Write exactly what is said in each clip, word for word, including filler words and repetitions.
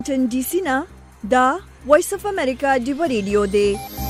واشنگټن ډي سي نه دا وایس اف امریکا ډیو ریډیو دی.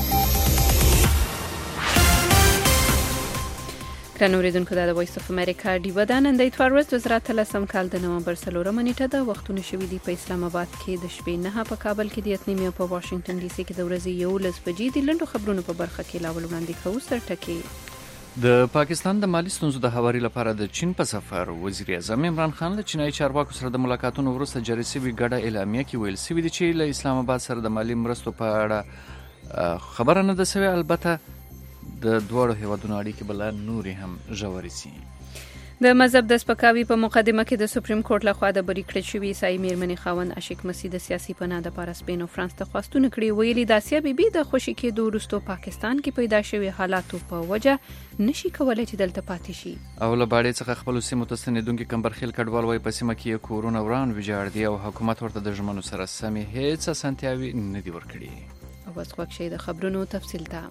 ګرانو اوریدونکو دا د وایس اف امریکا ډیو ده. نن د اتوار ورځ وزارت لسم کال د نومبر څلورمه نیټه ده. وختونه شوي دي په اسلام آباد کې د شپې نهه، په کابل کې د اتنیمې او په واشنگټن ډي سي کې د ورځې یولس بجې دي. لنډو خبرونو په برخه کې لاول وړاندې کوو. سرټکي د پاکستان د مالی ستونزو د هواري لپاره د چین په سفر وزیر اعظم عمران خان له چینایي چارواکو سره د ملاقاتونو وروسته جاري شوې ګډه اعلامیه کې ویل شوي دي چې له اسلام آباد سره د مالی مرستو په اړه خبره نه ده شوې. البته د دوړو هیوادونو اړیکې بل نورې هم ژورې شي. د مذهب د سپکاوي په مقدمه کې د سپریم کورټ لخوا د بری کړې شوې عیسائی میرمنې خاوند عاشق مسیح د سیاسي پناه لپاره سپین او فرانس ته خواستونه کړي. ویلي د آسیا بیبي د خوشي کېدو وروسته پاکستان کې پیدا شوې حالاتو په وجه نشي کولای چې دلته پاتې شي. او له باندې څخه خپل سیمو ته ستنېدونکي کمبرخیل کډوال وایي په سیمه کې کورونه وران ویجاړ دي او حکومت ورته د ژمنو سره سمې هیڅ اسانتیاوي نه دي ورکړي. او بس خوښ شي د خبرونو تفصیل ته.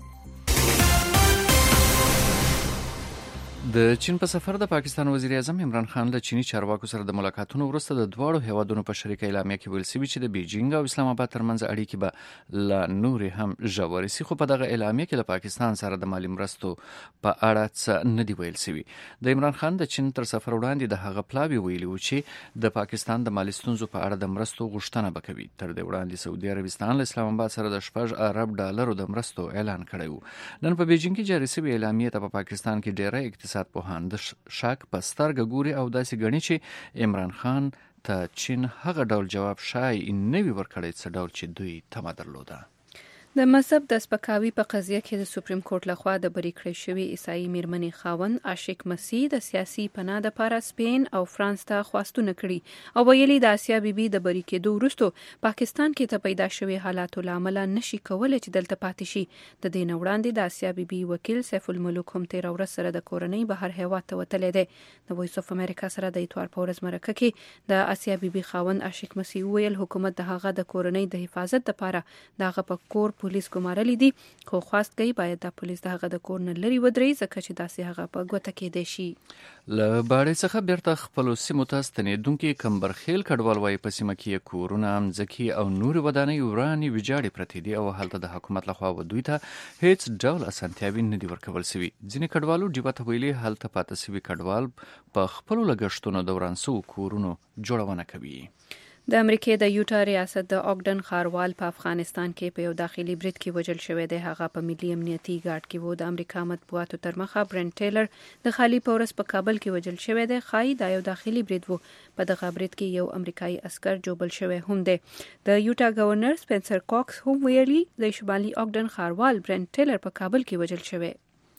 د چین په سفر د پاکستان وزیر اعظم عمران خان له چینی چارواکو سره د ملاقاتونو وروسته د دواړو هیوادونو په شریکه اعلامیه کې ویل شوي چې د بیجینګ او اسلام آباد ترمنځ اړیکې به لا نورې هم ژورې شي. خو په دغه اعلامیه کې له پاکستان سره د مالی مرستو په اړه څه نه دی ویل شوي. د عمران خان د چین تر سفر وړاندې د هغه پلاوی ویلي و چې د پاکستان د مالی ستونزو په اړه د مرستو غوښتنه به کوي. تر دې وړاندې سعودي عربستان له اسلام آباد سره د شپږ ارب ډالرو د مرستو اعلان کړی و. نن په بیجینګ کې جاري شوې اعلامیه ته په پاکستان کې ډېری اقتصاد پوهان د شک په سترګه ګوري او داسې ګڼي چې عمران خان ته چین هغه ډول جواب شای نه وي ورکړی څه ډول چې دوی تمه درلوده. د مذهب د سپکاوي په قضیه کې د سپریم کورټ لخوا د بری کړې شوې عیسائی میرمنې خاوند عاشق مسیح د سیاسي پناه لپاره سپین او فرانس ته خواستونه کړي او ویلي د آسیا بیبي د بری کېدو وروسته پاکستان کې ته پیدا شوې حالاتو له امله نشي کولای چې دلته پاتې شي. د دې نه وړاندې د آسیا بیبي وکیل سیف الملوک هم تېره ورځ سره د کورنۍ بهر هیواد ته وتلی دی. د وایس اف امریکا سره د اتوار په ورځ مرکه کې د آسیا بیبي خاوند عاشق مسیح ویل حکومت د هغه د کورنۍ د حفاظت لپاره د هغه په کور پولیس ګمارلي دي، خو خواست کوي باید د پولیس د هغه د کور نه لرې ودرېږي ځکه چې داسې هغه په ګوته کېدی شي. له باړې څخه بیرته خپلو سیمو ته ستنېدونکي کمبرخیل کډوال وایي په سیمه کې کورونه، مځکې او نورې ودانۍ ورانې ویجاړې پرتې دي او هلته د حکومت لخوا دوی ته هیڅ ډول اسانتیاوي نه دي ورکول شوي. ځینې کډوالو ډیوه ته ویلي هلته پاته شوي کډوال په خپلو لګښتونو د وران شوو کورونو جوړونه کوي. د امریکې د یوټا ریاست د اوګډن ښاروال په افغانستان کې په یو داخلي برید کې وژل شوی دی. هغه په ملي امنیتي ګارډ کې و. د امریکا مطبوعاتو تر مخه برنټ ټیلر د خالي په ورځ په کابل کې وژل شوی دی. ښایي دا یو داخلي برید و. په دغه برید کې یو امریکایي عسکر جوبل شوی هم دی. د یوټا گورنر سپنسر کاکس هم ویلي د شمالي اوګډن ښاروال برنټ ټیلر په کابل کې وژل شوی.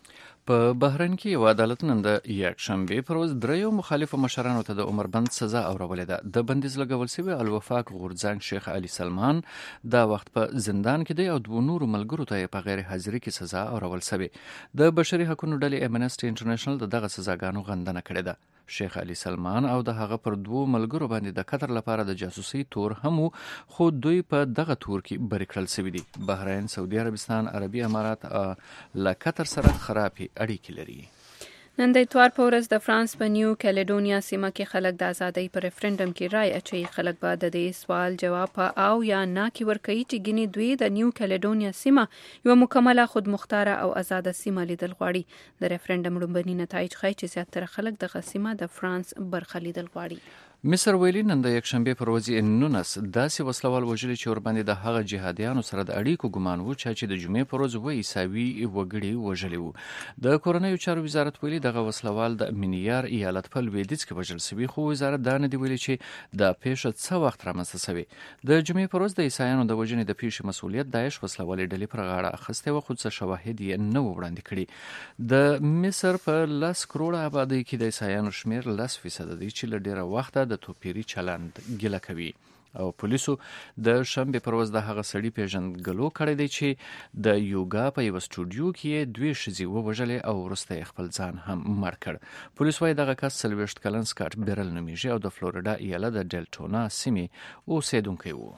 په بحرین کې یو عدالت نن د یکشنبې پر ورځ دریو مخالفو مشرانو ته د عمر بند سزا اورولې ده. د بندیز لګول شوی الوفاق غورځنګ شیخ علي سلمان دا وخت په زندان کې دی او دوه نورو ملګرو ته په غیر حاضرۍ کې سزا اورول شوی. د بشري حقوقو ډلې امنسټي انټرنیشنل د دغه سزاګانو غندنه کړې ده. شیخ علي سلمان او د هغه پر دوه ملګرو باندې د قطر لپاره د جاسوسي تور هم خو دوی په دغه تور کې بری کړل شوي دي. بحرین، سعودي عربستان، عربي امارات له قطر سره خرابې اړیکې لري. نن د اتوار په ورځ د فرانس په نیو کیلیډونیا سیمه کې خلک د ازادۍ پر ریفرنډم کې رای اچوي. خلک به د دې سوال جواب په او یا نه کې ورکوي چې ګینې دوی د نیو کیلیډونیا سیمه یو مکمله خودمختاره او آزاده سیمه لیدل غواړي. د ریفرنډم لومړني نتایج ښایي چې زیاتره خلک دغه سیمه د فرانس برخه لیدل غواړي. مصر ویلي نن د یکشنبې پر ورځ نونس داسې وسلوال وژلي چې ورباندې د هغه جهادیانو سره د اړیکو ګمان و چې د جمعې پر ورځ و عیساوي وګړي وژلي وو. د کورنیو چارو وزارت ویلي دغه وسلوال د منیار ایالت په لویدیځ کې وژل شوي، خو وزارت دا نه دی ویلي چې د پیښه څه وخت رامنځته شوې. د جمعې پر ورځ د عیسایانو د وژنې د پیښې مسؤلیت داعش وسلوالې ډلې پر غاړه اخیستی و، خو څه شواهد یې نه و وړاندې کړي. د مصر په لس کروړه آبادۍ کې د عیسایانو شمېر لس فیصده دی چې له ډېره وخته د توپیري چلند ګیله کوي. او پولیسو د شنبې پر ورځ د هغه سړي پیژندګلو کړی دی چې د یوګا په یو سټوډیو کې دوی ښځې ووژلې او وروسته یې خپل ځان هم مړ کړ. پولیس وایي دغه کس څلوېښت کلن سکاټ بیرل نومیږي او د فلوریډا ایالت د ډیلټونا سیمې اوسیدونکی و.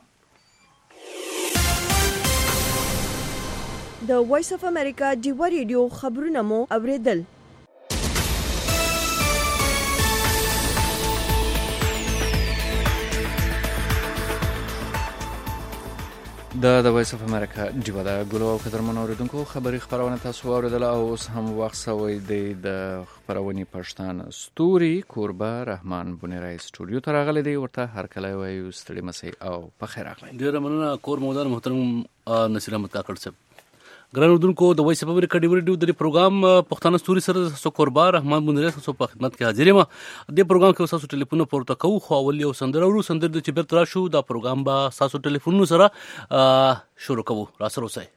د وایس اف امریکا ډیو ریډیو خبرونه مو اوریدل. دا د وایس اف امریکا ډیوا دا ګلو او قدرمن اوریدونکو خبري خبرونه تاسو اوریدل او اوس هم وخت سوی دی د خبرونې پښتون ستوري کوربه رحمان بنیرای سټوډیو ته راغلی دی ورته هر کله وایو ستړي مسي او په خیر راغلی ډیر مننه کور مودان محترم نصیر احمد کاکړ صاحب ګران اردوونکو د وایس اف امریکا ډیوا د پروګرام پښتون ستوري سره سو کوربه رحمان بنیرای سو په خدمت کې حاضر یم د پروګرام کې تاسو ټلیفون پورته کوو خو اول یو سندره ورو سندره د چبر تر شو دا پروګرام با تاسو ټلیفون سره شروع کوو را سره اوسئ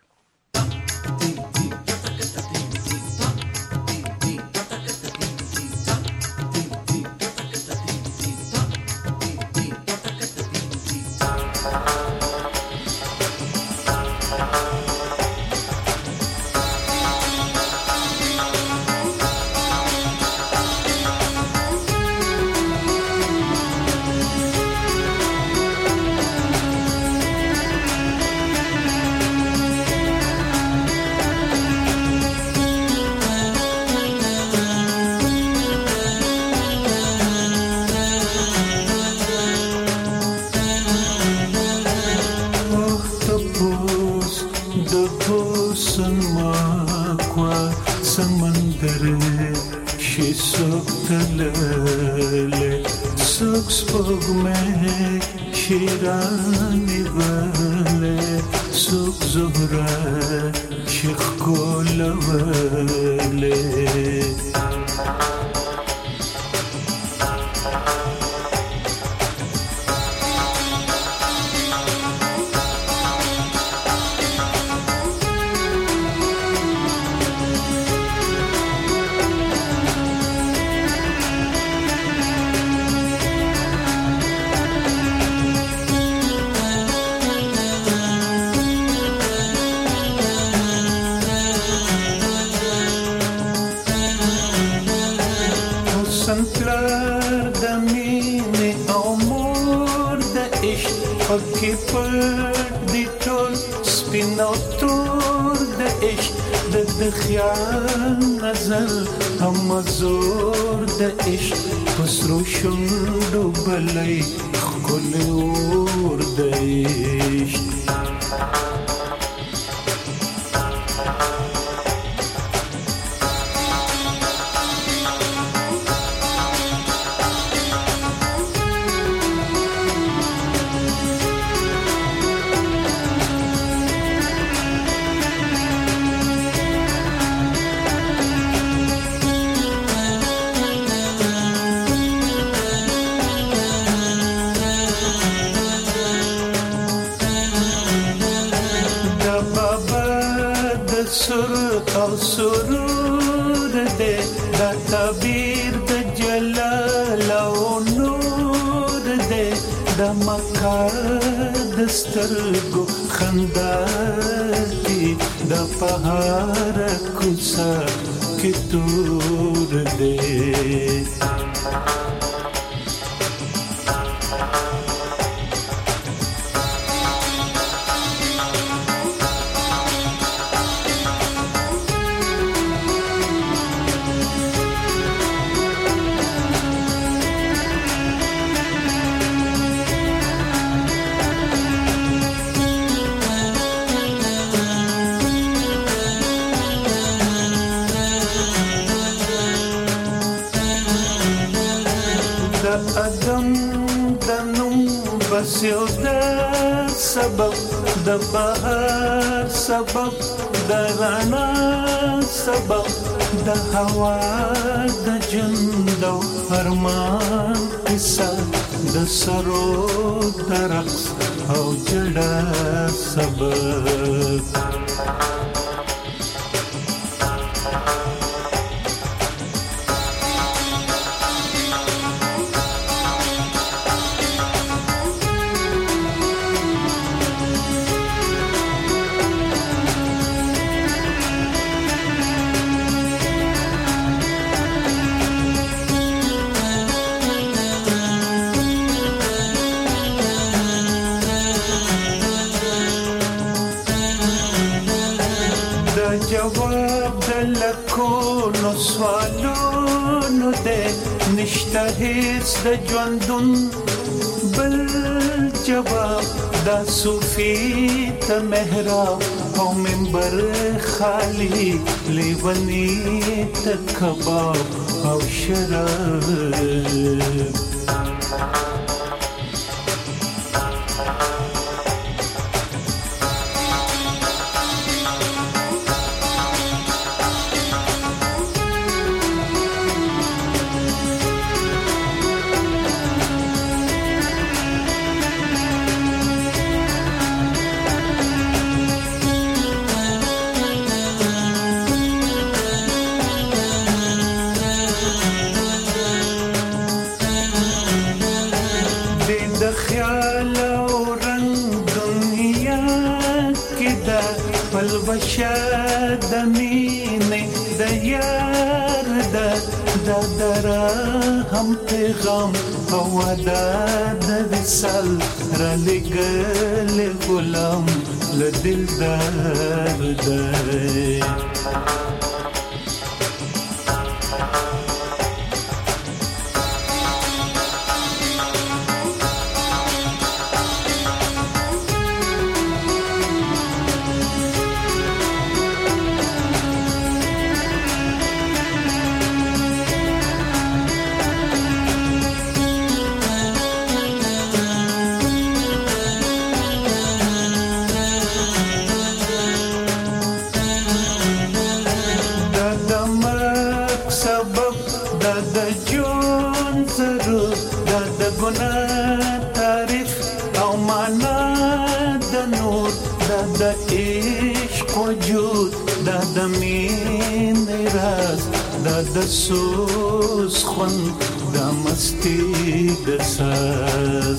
جواب دلکونو سوالونو دے نشته هیڅ د ژوندون بل جواب دا صوفی ته محراب او منبر خالی لیونی ته کباب او شراب د مینې د یار د دره هم پیغام او د وصال را لګل غلام له دلدار دی د سوز خون د مستی د ساز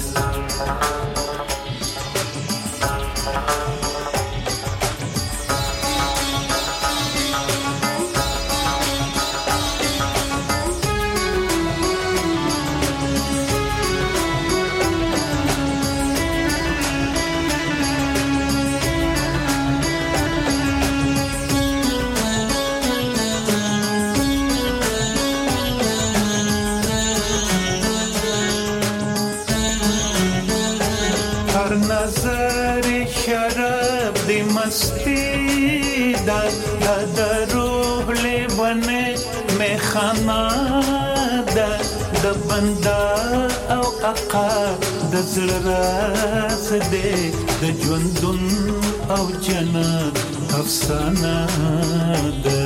بندا او اقا د زړه راز دې د ژوندون او جنت افسانه ده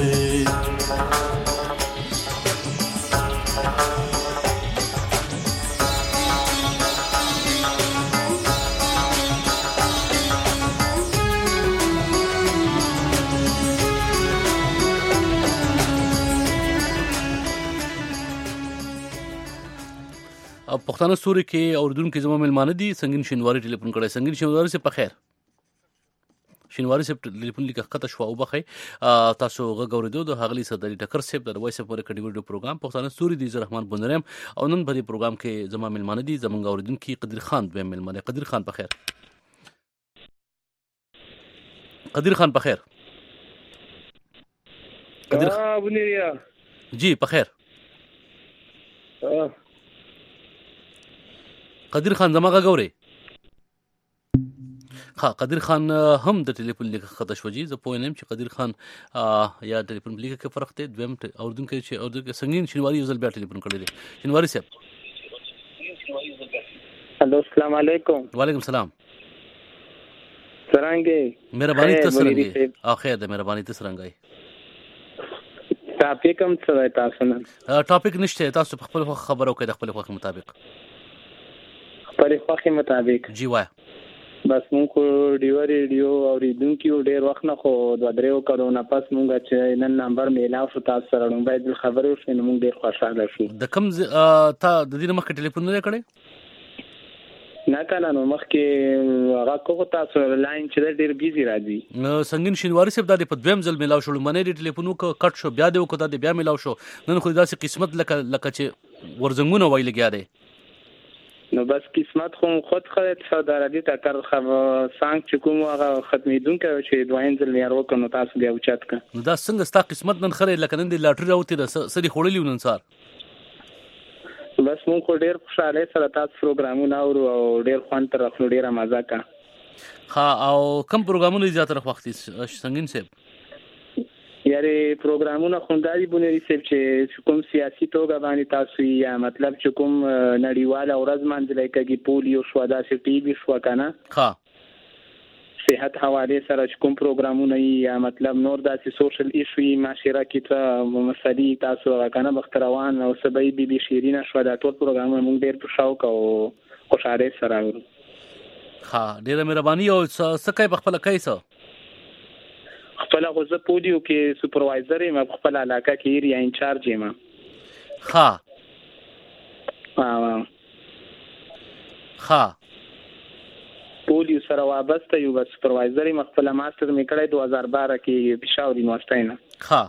پښتانه ستوري کې اوردونکو زموږ ملمانه دي سنگین شینواری ټلیفون کړی سنگین شینواری سے په خیر شینواری سے ټلیفون لیکه خطه شو او بخي تاسو غوړېدو د هغلی صدري ټکر سیب د وایس اپ پر کډیګو پروګرام پښتانه ستوري دي رحمان بنرم او نن په دې پروګرام کې زموږ ملمانه دي زموږ اوردونکو قدیر خان به ملمانه قدیر خان په خیر قدیر خان په خیر قدیر ابونیا جی په خیر قدیر خان زما غوړې ها قدیر خان هم د ټلیفون لیک خطا شوجي زه پوه نیم چې قدیر خان یا ټلیفون لیک کې فرق دی دویم اوردونکو چې اوردونکو سنگین شینواری یو ځل بیا ټلیفون کړی دی شینواری صاحب هلو السلام علیکم وعلیکم السلام څنګه مهرباني تاسو څنګه اخر د مهرباني تاسو څنګه ټاپک هم څه تاسو نه ټاپک نشته تاسو په خپل خبرو کې د خپل خوښ مطابق خپل خوښ مطابق جی وای بس مونږ ډیو ریډیو او ریډونکو ډیر وخت نه خو د دریو کرونا پس مونږ چې نن نمبر میلاو شو تاسو سره نو باید خبرو شو نو مونږ ډیر خوشاله شو د کوم تا د دې مخ ټلیفون نه کړی نه کنه نو مخکې هغه کوو تاسو لاین چې ډیر بیزی راځي سنگین شینواری صاحب د په دویم ځل میلاو شو منې د ټلیفونو کټ شو بیا د کو د بیا میلاو شو نن خو داسې قسمت لکه لکه چې ورزنګونه وایل کېاره نو بس قسمت خو خود خدای سعودي عربي ته کار خو سانګ چې کوم هغه ختمېدونکو چې دوین ځل یې ورو کنه تاسو بیا اوچت ک نو دا څنګه ستا قسمت نن خره لکه نن د لاټري راوتی د سړي خړلې ونن سار بس مونږ خو ډیر خوشاله سره تاسو پروګرامونه اورو او ډیر خوند تر خپل ډیره مزه کا. ها او کوم پروګرامونه زیاتره وخت څنګه سه یاري پروګرامونه خونداري بونري سب چې کوم سیاسي توګه باندې تاسو یا مطلب چې کوم نړیواله ورځ باندې لکه پولیو شو دا سی ټي وي شو کنه ها صحت حواله سره کوم پروګرامونه یا مطلب نور داسې سوشل ایشوي معاشره کې ته مسلې تاسو کنه بختروان او سبي بي بي شیرینه شو دا ټول پروګرامونه موږ ډېر په شوق او خوشاله سره ورو. ها ډېر مهرباني او سکه په خپل کیسه خپل غوځ پودیو کې سپروایزر یم په خپل علاقه کې ایریا انچارج یم. ها ها ها پولیو سره وابسته یو بس سپروایزر یم خپل ماستر مې کړی دوه هزار بارہ کې پېښور یونیورسيټي نه. ها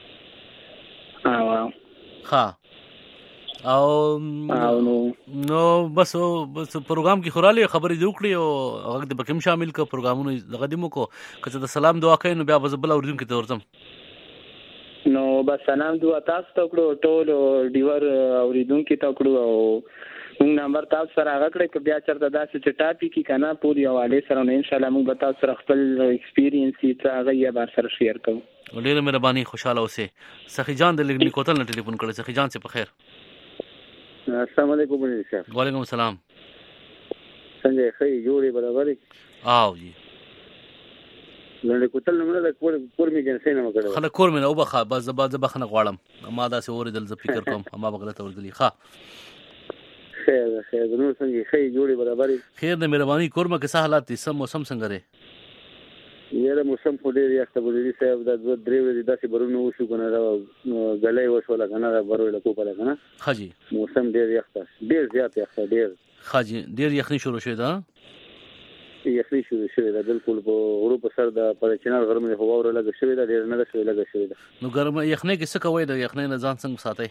ها ها او او نو نو بس بس پروګرام کې خورالي خبرې جوړ کړې او هغه د بکم شامل ک پروګرامونو دغه مو کو کته د سلام دعا کوي نو بیا بزبل اوردون کې تورځم نو بس سلام دعا تاسو ته کړو ټول ډیور اوریدون کې تا کړو او موږ نمبر تاسو سره هغه کړی ک بیا چرته داسې چې ټاپی کې کنه پوری حواله سره نو ان شاء الله موږ به تاسو سره خپل ایکسپیرینس یې هغه یې بار سره شیر کوو. ډېر مهرباني خوشاله اوسه. سخی جان د لګنی کوتل نه ټلیفون کړی. سخی جان څه په خیر. السلام علیکم بنی صاحب. وعلیکم السلام. څنګه خې جوړې برابرې آو جی لنډ کوتل نه مله کور کور می جنسې نه وکړه خلک کور مې نه وبخه بس زبا زبخنه غواړم ما دا سه اوریدل ز فکر کوم ما بغلط اوریدلی ښا خیر خیر نو څنګه خې جوړې برابرې خیر د مهرباني کورمه کې څه حالات دي سم موسم څنګه لري یاره موسم خو ډېر یخ ته بولې صاحب دا دوه درې ورځې داسې برونه وشو کنه دا غلې وشو لکنه دا برو له کوپه لکنه حاجی موسم ډېر یخ ته ډېر زیات یخ ته ډېر حاجی ډېر یخني شروع شوه دا یخني شروع شوه دا بالکل په غرو په سر د پر چنار غرمه هوا ور لګ شوی دا ډېر نه شوی لګ شوی دا نو ګرمه یخني کې څه کوي دا یخني نه ځان څنګه ساتي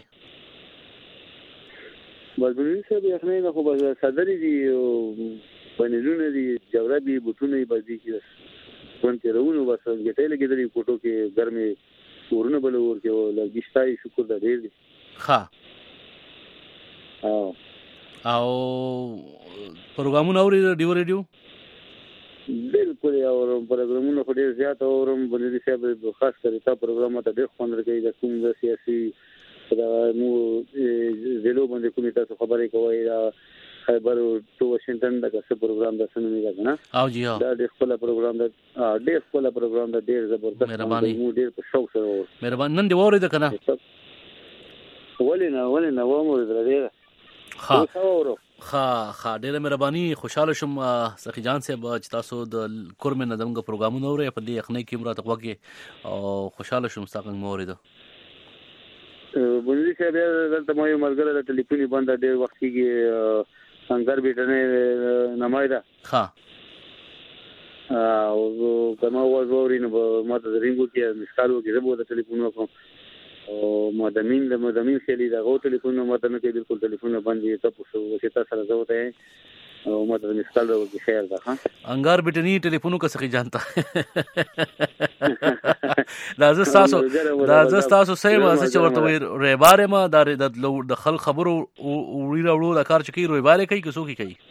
بلبلي صاحب یخني نه خو بس صدرې دي بنلونه دي جورابي بوتونه بځي کې ونته رونو بس ګټې لګېدلې کوټو کې ګرمي ورونه بل ور کې لګښتای شکر دا ډېر دي ښه او او پروګرامونه اوري ډیو ریډیو بالکل اور پروګرامونه په ډېر زیات اورم بلې صاحب خاص کر تا پروګرام ته ډېر خوند ورکړي د کوم د سیاسي دا مو زلو باندې کومه تاسو خبرې کوي دا خیبر ټو واشنگټن دا څه پروګرام د سنمي دا کنه او جی ها دا ډېر خپل پروګرام دا ډېر خپل پروګرام دا ډېر زبردست مهرباني مو ډېر په شوق سره مهرباني نن دی وره ده کنه ولینه ولینه و مو درې ها اورو ها ها ډېر مهرباني خوشاله شم سخی جان صاحب چې تاسو د کورم نه دغه پروګرامونه اوري په دې اخنی کې مراد وګي او خوشاله شم څنګه مورید بنځي صاحب دلته مې مرګره د ټلیفوني بند ډېر وخت کې څنګه بیٹنه نمایدا ها او کومه وځوري نو ماته رینګو کې مسکالو کې زبو د ټلیفون وکم او مدامین د مدامین شلی دا غو ټلیفون ماته نه کې بالکل ټلیفون باندې تاسو چې تاسو سره زوته او ماته مسکال ورو خیر ده ها انګار بیٹنی ټلیفونو کا سخی جانتا دا ز تاسو دا ز تاسو سیم از چې ورته ریباره ما د خل خبرو وړي راوړو د کار چکی ریباره کوي کسو کی کوي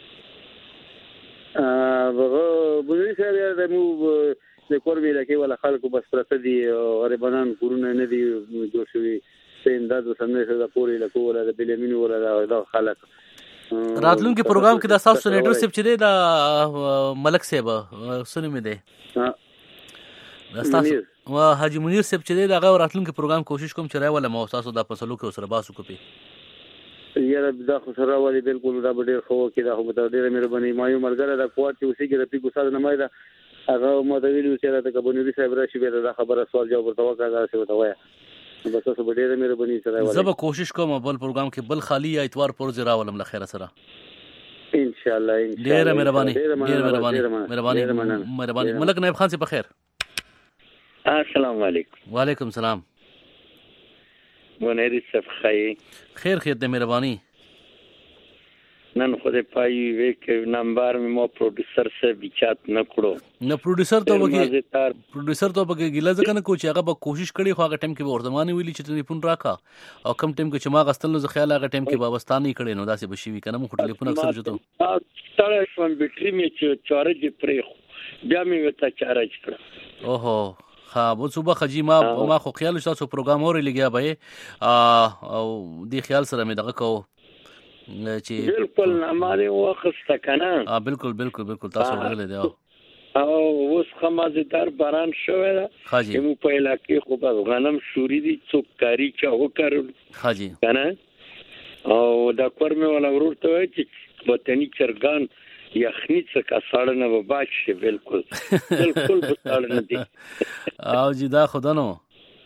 ا وګ بوزي سره د مو د کوربي لکه ولا خلکو بس پرته دي غریبانان کورونه نه دي جوړ شوی سینداد سمې سره پوری لکه ولا د بلمینو ولا د خلک راتلونکي پروګرام کې د تاسو سنټر سیب چې دی د ملک صاحب سنې مې دی ها تاسو وا حاجی منیر صاحب چې دی دا راتلونکي پروګرام کوشش کوم چې راي ولا مو تاسو د فصلو کې سره باسو کوپی یاره دا خو سره والی بالکل دا ډېر خو کې دا خو ته ډېر مهرباني ما یو مرګره دا کوټ چې اوسې کې د پیګو ساده نه مایدا هغه مو د ویلو چې دا کبونی صاحب راشي به دا خبره سوال جواب ورته وکړه چې وته وای بس تاسو ډېر مهرباني سره وای زه به کوشش کوم بل پروګرام کې بل خالی یا اتوار پر زرا ولم له خیره سره ان شاء الله ان شاء الله ډېر مهرباني ډېر مهرباني مهرباني مهرباني ملک نائب خان سے په خیر السلام علیکم وعلیکم السلام منیر صاحب خیر خیر خیر دې مهرباني نن خو دې پای وی کې نمبر مې مو پروډوسر سره بچات نه کړو نو پروډوسر ته وګي پروډوسر ته وګي ګیله ځکه نه کو چې هغه به کوشش کړي خو هغه ټیم کې ورته ویلي چې ټلیفون راکا او کم ټیم کې چې ما غستل نو خیال هغه ټیم کې وابستانه کړي نو داسې بشي وی کنه مو ټلیفون اکثر جوړو ستاره شوم بیټری مې چې چارج پرې بیا مې وتا چارج کړ اوهو ها بو صبح خجی ما ما خو خیال شته پروګرام اورې لګیا به او دی خیال سره مې دغه کو چې بالکل ناماله وخت کنه اه بالکل بالکل بالکل تاسو غلې دی او اوس خمازدار باران شوی دا حاجی مو په علاقې خو په غنم شوري دي څوک کاری چا وکړل حاجی کنه او دا کورمه ولا ورته وای چې وطني چرګان یخنی څخه کساړه نه وباش شي بالکل بالکل بساړه نه دي او جدا خدا نو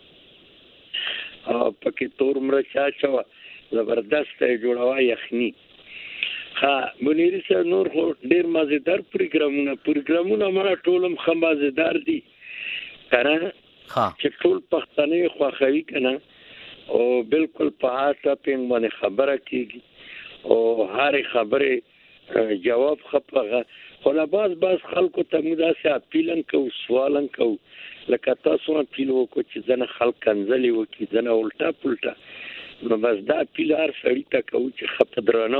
او پکې تور مرچا چا زبردست جوړوا یخنی ها منیری سره نور خو ډیر مزیدار پروګرامونه پروګرامونه مړه ټولم خمازدار دي کنه ها چې ټول پښتنې خوخوي کنه او بالکل په هاته پین باندې خبره کیږي او هر خبره جواب خپغه خو لا باز باز خلکو ته مودا سي اپیلن کو سوالن کو لکه تاسو اپیل وکړو چې ځنه خلک کنځلي وکړي ځنه الټا پلټا نو بس دا پیلار سړی ته کو چې خپ درنه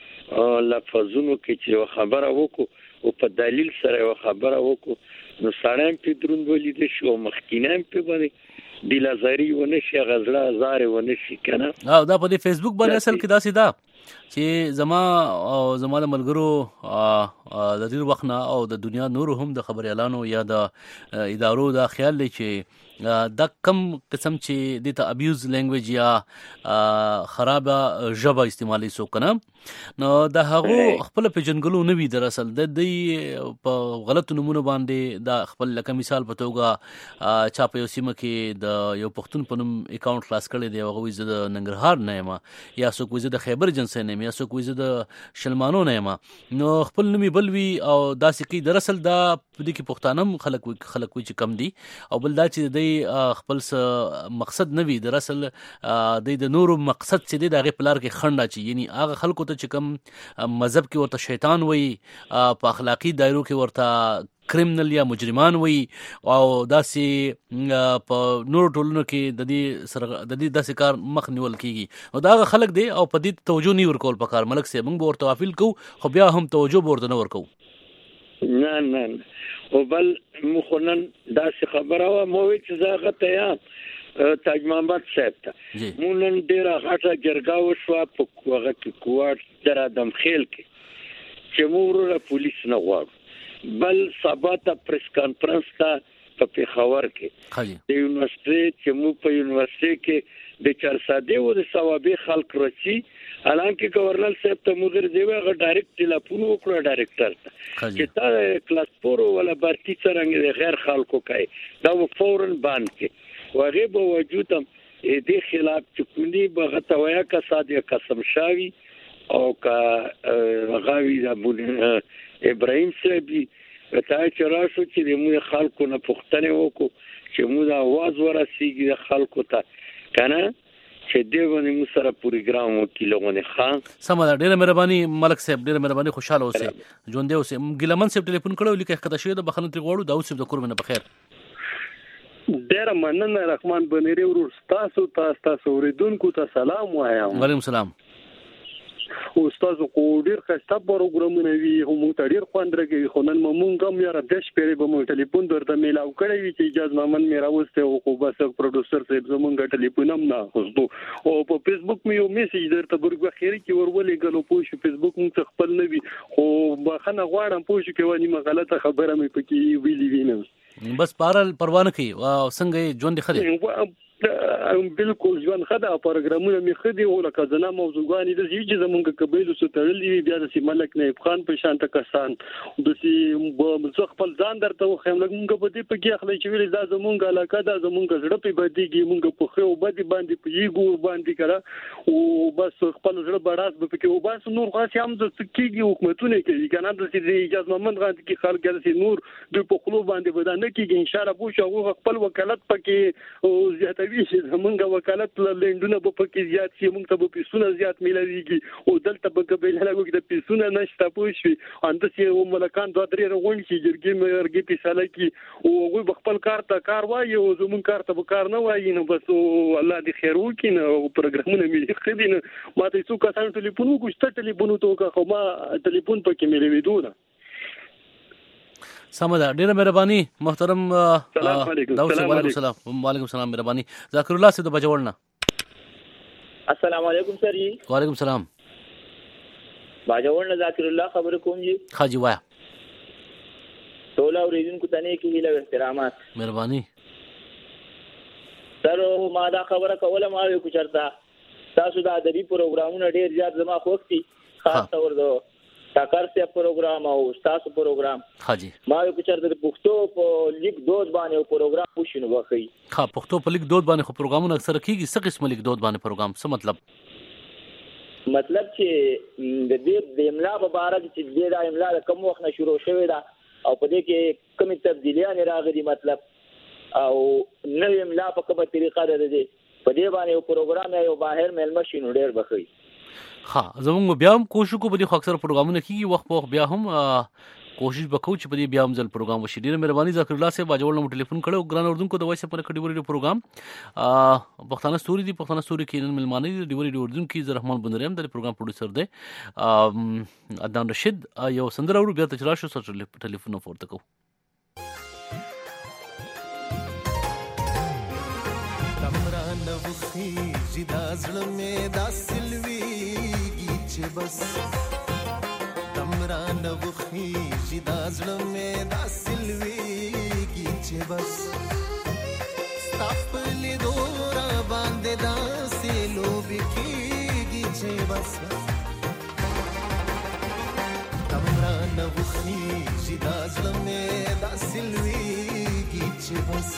لفظونو کې چې خبره وکړو او په دلیل سره خبره وکړو نو سړی په دروند ولید شو مخکینم په باندې د لازری ونه شي غزلا زار ونه شي کنه او دا په فیسبوک باندې اصل کې دا سیدا چې زما او زما د ملګرو د دې وخت نه او د دنیا نور هم د خبر اعلانو یا د ادارو دا خیال دی چې دا کم قسم چې د ته ابیوز لینګویج یا خراب ژبه استعمالي سو کنه نو دا هغه خپل په جنګلو نه وی در اصل د دې په غلط نمونه باندې دا خپل لکه مثال په توګه چا په سیمه کې د یو پښتون په نوم اکاونټ خلاص کړی دی هغه وې د ننګرهار نه ما یا څوک وې د خیبر جنس نه یا څوک وې د شلمانو نه ما نو خپل نومي بلوي او دا سکی در اصل دا په دې کې پښتانم خلک خلک وې چې کم دي او بل دا چې د خپل مقصد نه وي در اصل د نورو مقصد چې د هغه پلار کې خنډه چي یعنی هغه خلکو ته چې کم مذهب کې ورته شیطان وي په اخلاقی دایرو کې ورته کرمنل یا مجرمان وي او داسې په نور ټولنو کې د دې سره د دې داسې کار مخ نیول کیږي او دا خلک دی او په دې توجه نه ورکول پکار ملک سي موږ ورته افیل کو خو بیا هم توجه ورته نه ورکو نه نه او بل مخنن داسې خبره وا مو چې زاغه ته یا تاج محمد صاحب ته مونږ ډیره غاټه جرګه وشو په کوغه کې کوار در ادم خیل کې چې موږ را پولیس نه غواړو بل سبا ته پریس کانفرنس ته په پیښور کې د یونیورسيټي چې موږ په یونیورسيټي کې د چارساده او د ثوابي خلک رچی الانکه گورنر صاحب ته موږ دی هغه ډایرکټ ټلیفون وکړو ډایرکټر ته چې تا کلاس فور ولا بارتي څنګه غیر خلکو کوي دا فورن باندې کې وغه به وجود هم دې خلاف چې کندي بغتویا کا صادق قسم شاوي او کا غاوی د ابراهيم سبي ته چې راشو چې موږ خلکو نه پښتنه وکړو چې موږ आवाज ورسیږي د خلکو ته کنه چې دې باندې موږ سره پروګرام وکړو خان سمه ډیره مهرباني ملک صاحب ډیره مهرباني خوشاله اوسئ ژوند دې اوسئ ګلمن صاحب ټلیفون کړو لیکه خدای شه د بخنه تر غوړو دا اوس د کورمنه بخیر ډیره مننه رحمان بنيري ورور تاسو تاسو تاسو ورېدونکو ته سلام وایم وعلیکم السلام استاد کو ډیر خسته پروګرامونه وی هم ته ډیر خوند راګي خو نن مونږ هم یاره د شپې به مو ټلیفون درته میلاو کړی وی چې اجازه مامن مې راوسته او خو بس پروډوسر صاحب زمونږ ټلیفون هم نه خوستو او په فیسبوک مې یو میسج درته برګه خیری کې ورولې غلو پوه فیسبوک مونږ خپل نه وی خو بخنه غواړم پوه شو کې ونی غلطه خبره مې پکې ویلې وینم بس پارل پروانه کوي او څنګه ژوند خدي بالکل ژوند خدا پروګرامونه می خدي او لکه زنا موضوعګانی د چې زمونږ قبایلو سره تړلې بیا د ملک نایب خان په شان کسان د سي مزخ خپل ځان درته خو موږ په دې په کې اخلي چې ویل دا زمونږ علاقه دا زمونږ زړه په بدیږي موږ په خو بدی باندې په یګو باندې کړه او بس خپل زړه بڑاس به کې او بس نور خاص هم د کېږي حکومتونه کوي کنه د سي اجازه ممن غاند کې خلک د سي نور د په خلو باندې بدانه کېږي ان شاء الله بو شو خپل وکالت پکې او زیاته ملاوي شي زمونږ وکالت لندونه په پکې زیات شي موږ ته په پیسونه زیات ملاويږي او دلته په قبیله لاګو د پیسونه نشته پوښي اند چې ملکان دوه درې رغون شي جرګي مرګي پیساله کی او هغه خپل کار ته کار وایي او زمون کار ته کار نه وایي نو بس الله دې خیر وکړي نو پروګرامونه مې خدي نه ماته څو کسان ټلیفون وکړ ټلیفون ته خو ما ټلیفون پکې مې لویدونه سمدا ډیره مهرباني محترم السلام علیکم وعلیکم السلام وعلیکم السلام مهرباني ذاکر الله سے د بجوړنا السلام علیکم سر جی وعلیکم السلام بجوړنا ذاکر الله خبر کوم جی خاجي وایا ټول اوریدونکو ته نه کې له احترامات مهرباني سر ما دا خبره کوله ما یو چرتا تاسو د ادبي پروګرامونو ډیر زیات زما خوښتي خاص تور دو ټاکر سي پروګرام او تاسو پروګرام حاجی ما یو چرته د پښتو په لیک دوز باندې پروګرام پوښینو وکړي ها پښتو په لیک دوز باندې خو پروګرامونه اکثر کیږي څه قسم لیک دوز باندې پروګرام څه مطلب مطلب چې د دې د املا په اړه چې د املا کوم وخت نه شروع شوې ده او په دې کې کومې تبدیلیان راغلي مطلب او نوې املا په کومه طریقه ده دې په دې باندې یو پروګرام یو بهر ملما شینو ډیر بخي ها زموږ بیا هم کوشش کوو په دې اکثر پروګرامونه کیږي وخت په بیا هم کوشش وکړو چې په دې بیا هم ځل پروګرام وشي ډیره مهرباني ذکر الله صاحب باجوړ نو ټلیفون کړو ګران اردوونکو د وایس په کډیوري پروګرام پښتانه ستوري دی پښتانه ستوري کې نن ملمانه دی ډیوري اردوونکو زه رحمان بندریم د پروګرام پروډوسر دی ادان رشید یو سندره ورو بیا ته راشو سره ټلیفون پورته کوو خیجی دا زړه مې دا سلویږي چې بس تمرا نو خیجی دا زړه مې دا سلویږي چې بس ستاپلې دورا باندې دا سلوب کیږي چې بس تمرا نو خیجی دا زړه مې دا سلویږي چې بس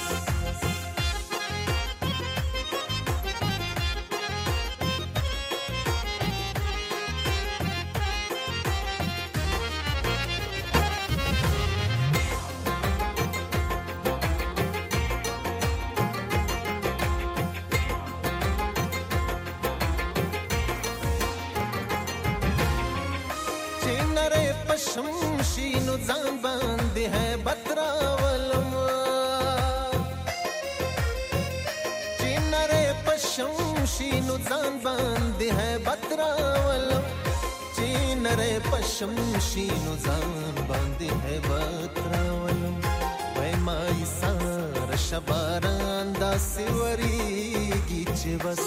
شمشینو ځان باندې ہے بتراولم چینره پشمشینو ځان باندې ہے بتراولم چینره پشمشینو ځان باندې ہے بتراولم وای مای سار شباران دا سیوریږي چې بس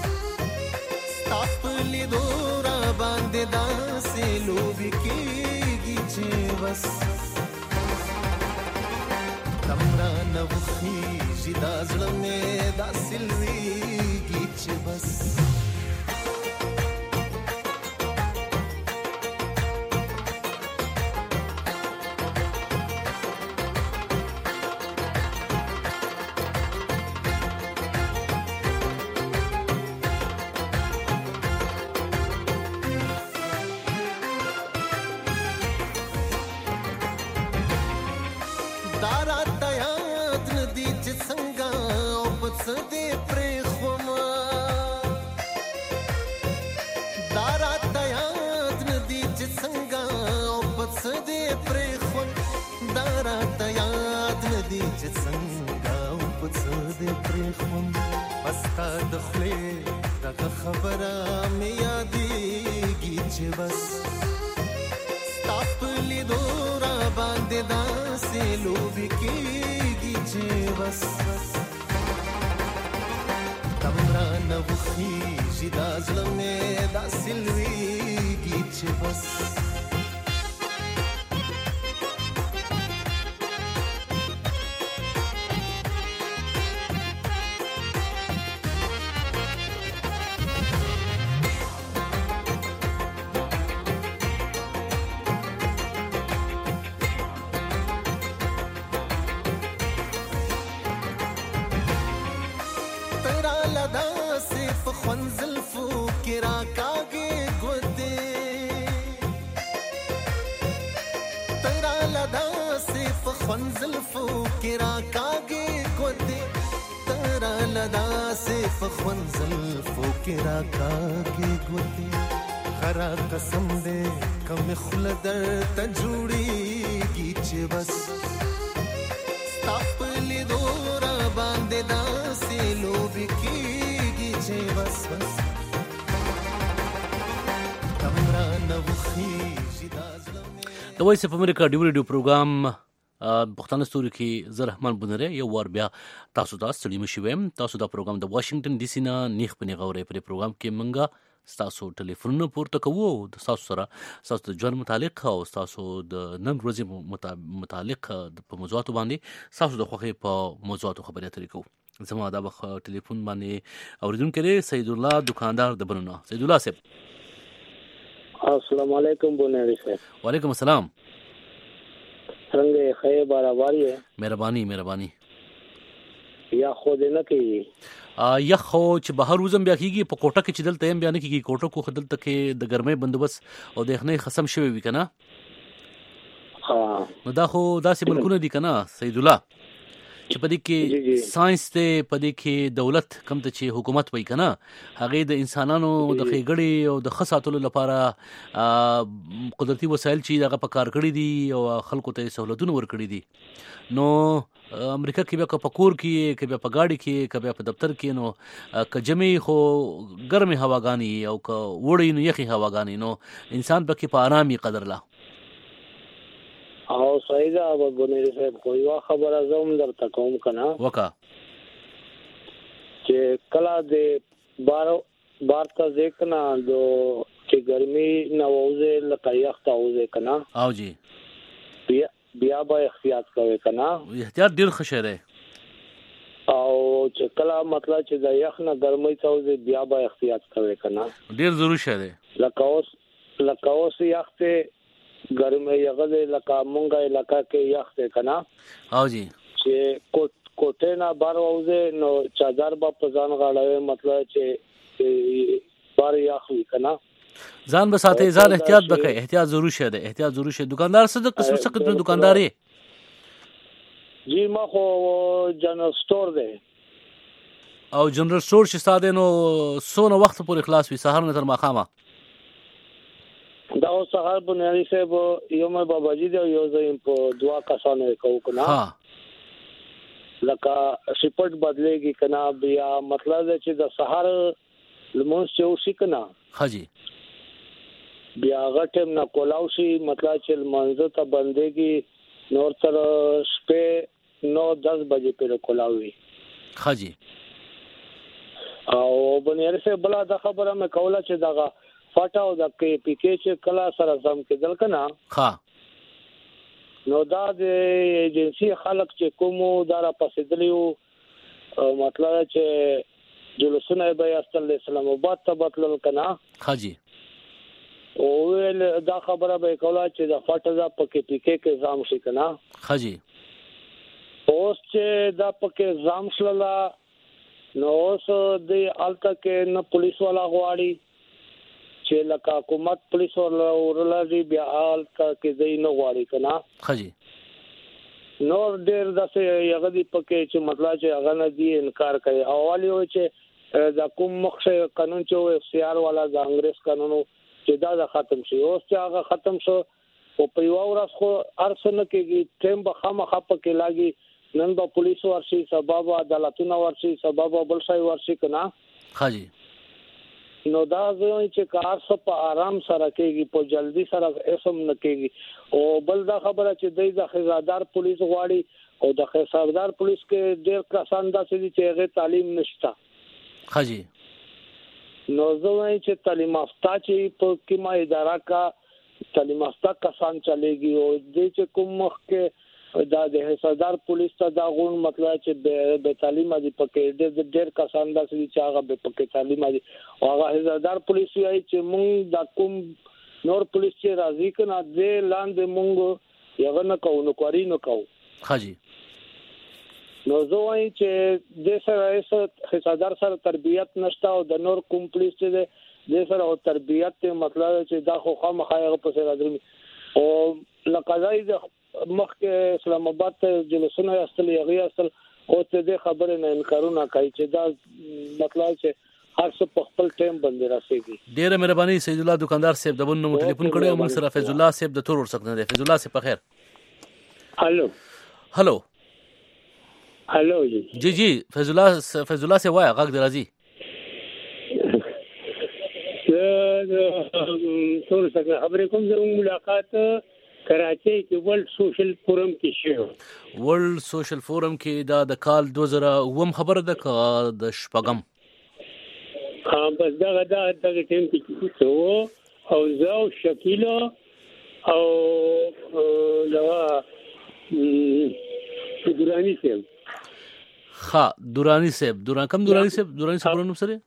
ستاپلی دورا باندې دا سلوبي کیږي چې بس تمرا نو خیجی دا زړه مې دا سلویږي چې بس لدا سے فخون زلفو کې راکاږي ګوتې خرا قسم دې کم خلدر ته جوړيږي چې بس تپلی دورا باندې داسې لوبي کېږي چې بس بس تمرا نوخي د وایس اف امریکا ډیو ریډیو پروګرام پښتانه ستوري کې زه رحمان بنره یو ور بیا تاسو ته ستړي مشي ویم. تاسو دا پروګرام د واشنگټن ډي سي نه نیخ پنی غوړې پر پروګرام کې منګه تاسو ټلیفون پورته کوو د تاسو سره تاسو د ژوند متعلق او تاسو د نن ورځې متعلق په موضوعات باندې تاسو د خوخه په موضوعات خبرې اترې کوو. زما دا وخت ټلیفون باندې اوریدونکو لري سید الله دکاندار د بنونه. سید الله صاحب السلام علیکم بنری صاحب. وعلیکم السلام. څنګه خیر برابر یې؟ مهرباني مهرباني. یا خود نه کوي یا خو چې بهر وزم بیا کیږي په کوټه کې چې دلته هم بیا نه کیږي کوټه کو خدلته کې د ګرمۍ بندوبست او د یخنۍ خصم شوی وي کنه. ها نو دا خو داسې ملکونه دي کنه سید الله چې پدې کې ساينس ته پدې کې دولت کم ته چې حکومت وای کنه هغه د انسانانو د خېګړې او د خصاتلو لپاره قدرتي وسایل چې دغه په کار کړی دي او خلکو ته سہولتونه ور کړی دي. نو امریکا کې بیا په کور کې کې بیا په گاډي کې کې بیا په دفتر کې نو کجمي خو ګرمي هواګانی او ک وړي نو یخي هواګانی نو انسان پکې په آرامي قدر لا او سیدا ابو بنری صاحب کوئی وا خبره زوم درته کوم کنه وکا چې کلا دې بار بار ته ځکنا دو چې ګرمي نه وځي لکه یخ ته وځي کنه او جی بیا بیا به احتیاط کوي کنه. احتیاط ډیر ښه دی او چې کلا مطلب چې د یخ نه ګرمي ته وځي بیا به احتیاط کوي کنه. ډیر ضروري شه دی لکه اوس لکه اوس یخ ته ګرمي یغه لکه مونږه علاقہ کې یخ ته کنه او جی چې کوټ کوټه نه بار وځي نو چادر به په ځان غاړه مطلب چې بار یخ وي کنه. ځان به ساتي ځان احتیاط وکړي. احتیاط ضروري شه دی احتیاط ضروري شه. دکاندار څه د قسم څه قسم دکانداري جی ما خو جنرال سٹور دی او جنرال سٹور چې ساده نو سونه وخت پورې خلاص وي سهار نه تر ماخامه دا اوس سهار بنیادی صاحب یو مې بابا جی دی یو زم په دعا کسانه کوو کنه ها لکه شپټ بدلېږي کنه بیا مطلب چې د سهار لمونځ چې وشي کنه حاجی بیا غټم نه کولاو شي مطلب چې منځ ته بندېږي نور تر شپې نو دس بجې پر کولاوي حاجی او بنیادی صاحب بلا دا خبره مې کوله چې دغه فټاو د کې پی کې چې کلا سره زم کېدل کنه ها نو دا د ایجنسی خلک چې کومو دارا پسېدلیو مطلب چې جلوسونه به استل اسلام آباد ته بدلل کنه حاجی او دا خبره به کوله چې د فټا پکې پی کې کې زام شي کنه حاجی اوس چې دا پکې زام شللا نو اوس د الته کې نه پولیس والا غواړي چې لکه حکومت پولیس والا ورلږي بیا الته کې ځای نه غواړي کنه حاجی نور ډېر داسې هغه دی پکې چې مطلب چې هغه نه دی انکار کوي اوالي و چې د کوم مخشه قانون چې او اف سی آر والا د انګريز قانونو چې دا ختم شي اوس چې هغه ختم شو او په یو ورځ خو ارسنه کېږي ټیم به خامخا پکې لاګي نن به پولیس ورشي سبب عدالتونه ورشي سبب بل شي ورشي کنه حاجی نو دا ځوی چې کار څه په آرام سره کېږي په جلدی سره اسم نه کېږي او بل دا خبره چې د خزادار پولیس غواړي او د خزادار پولیس کې ډېر کسان داسې دي چې هغه تعلیم نشته حاجی نو ځوی چې تعلیم یافته چې په کومه اداره کا تعلیم یافته کسان چلےږي او د چې کوم مخ کې دا د حسادار پولیس ته دا غون مطلب چې به تعلیم دي پکې ډېر ډېر کسان داسې چې هغه به پکې تعلیم دي او هغه حسادار پولیس یې چې مونږ د کوم نور پولیس چې راځي کنه دې لاندې مونږ یو نه کوو نو کوي نو کوو حاجی نو زه وایم چې د سره حسادار سره تربیت نشته او د نور کوم پولیس چې د سره تربیت مطلب چې دا خو خامخایغه په سره راځي او لقضای د مخکې اسلام آباد ته جلوسونه استل یغي اصل او ته د خبرې نه انکارونه کوي چې دا مطلب چې هر څه په خپل ټیم باندې راسيږي. ډیره مهرباني سید الله دکاندار صاحب د بنو ټلیفون کړو موږ سره فیض الله صاحب د تور ورسره دی. فیض الله صاحب په خیر. هالو هالو هالو جی جی جی فیض الله فیض الله سے وای غږ درازي تور سره خبرې کوم زموږ ملاقات کراچۍ کې ورلد سوشل فورم کې شو. ورلد سوشل فورم کې دا د کال دو زره اووم خبره ده د شپږم. ها بس دا دا د ټیم کې څه او زه او شکیل او لوا دورانی صاحب. ها دورانی صاحب دوران کم دورانی صاحب دورانی صاحب نوم سره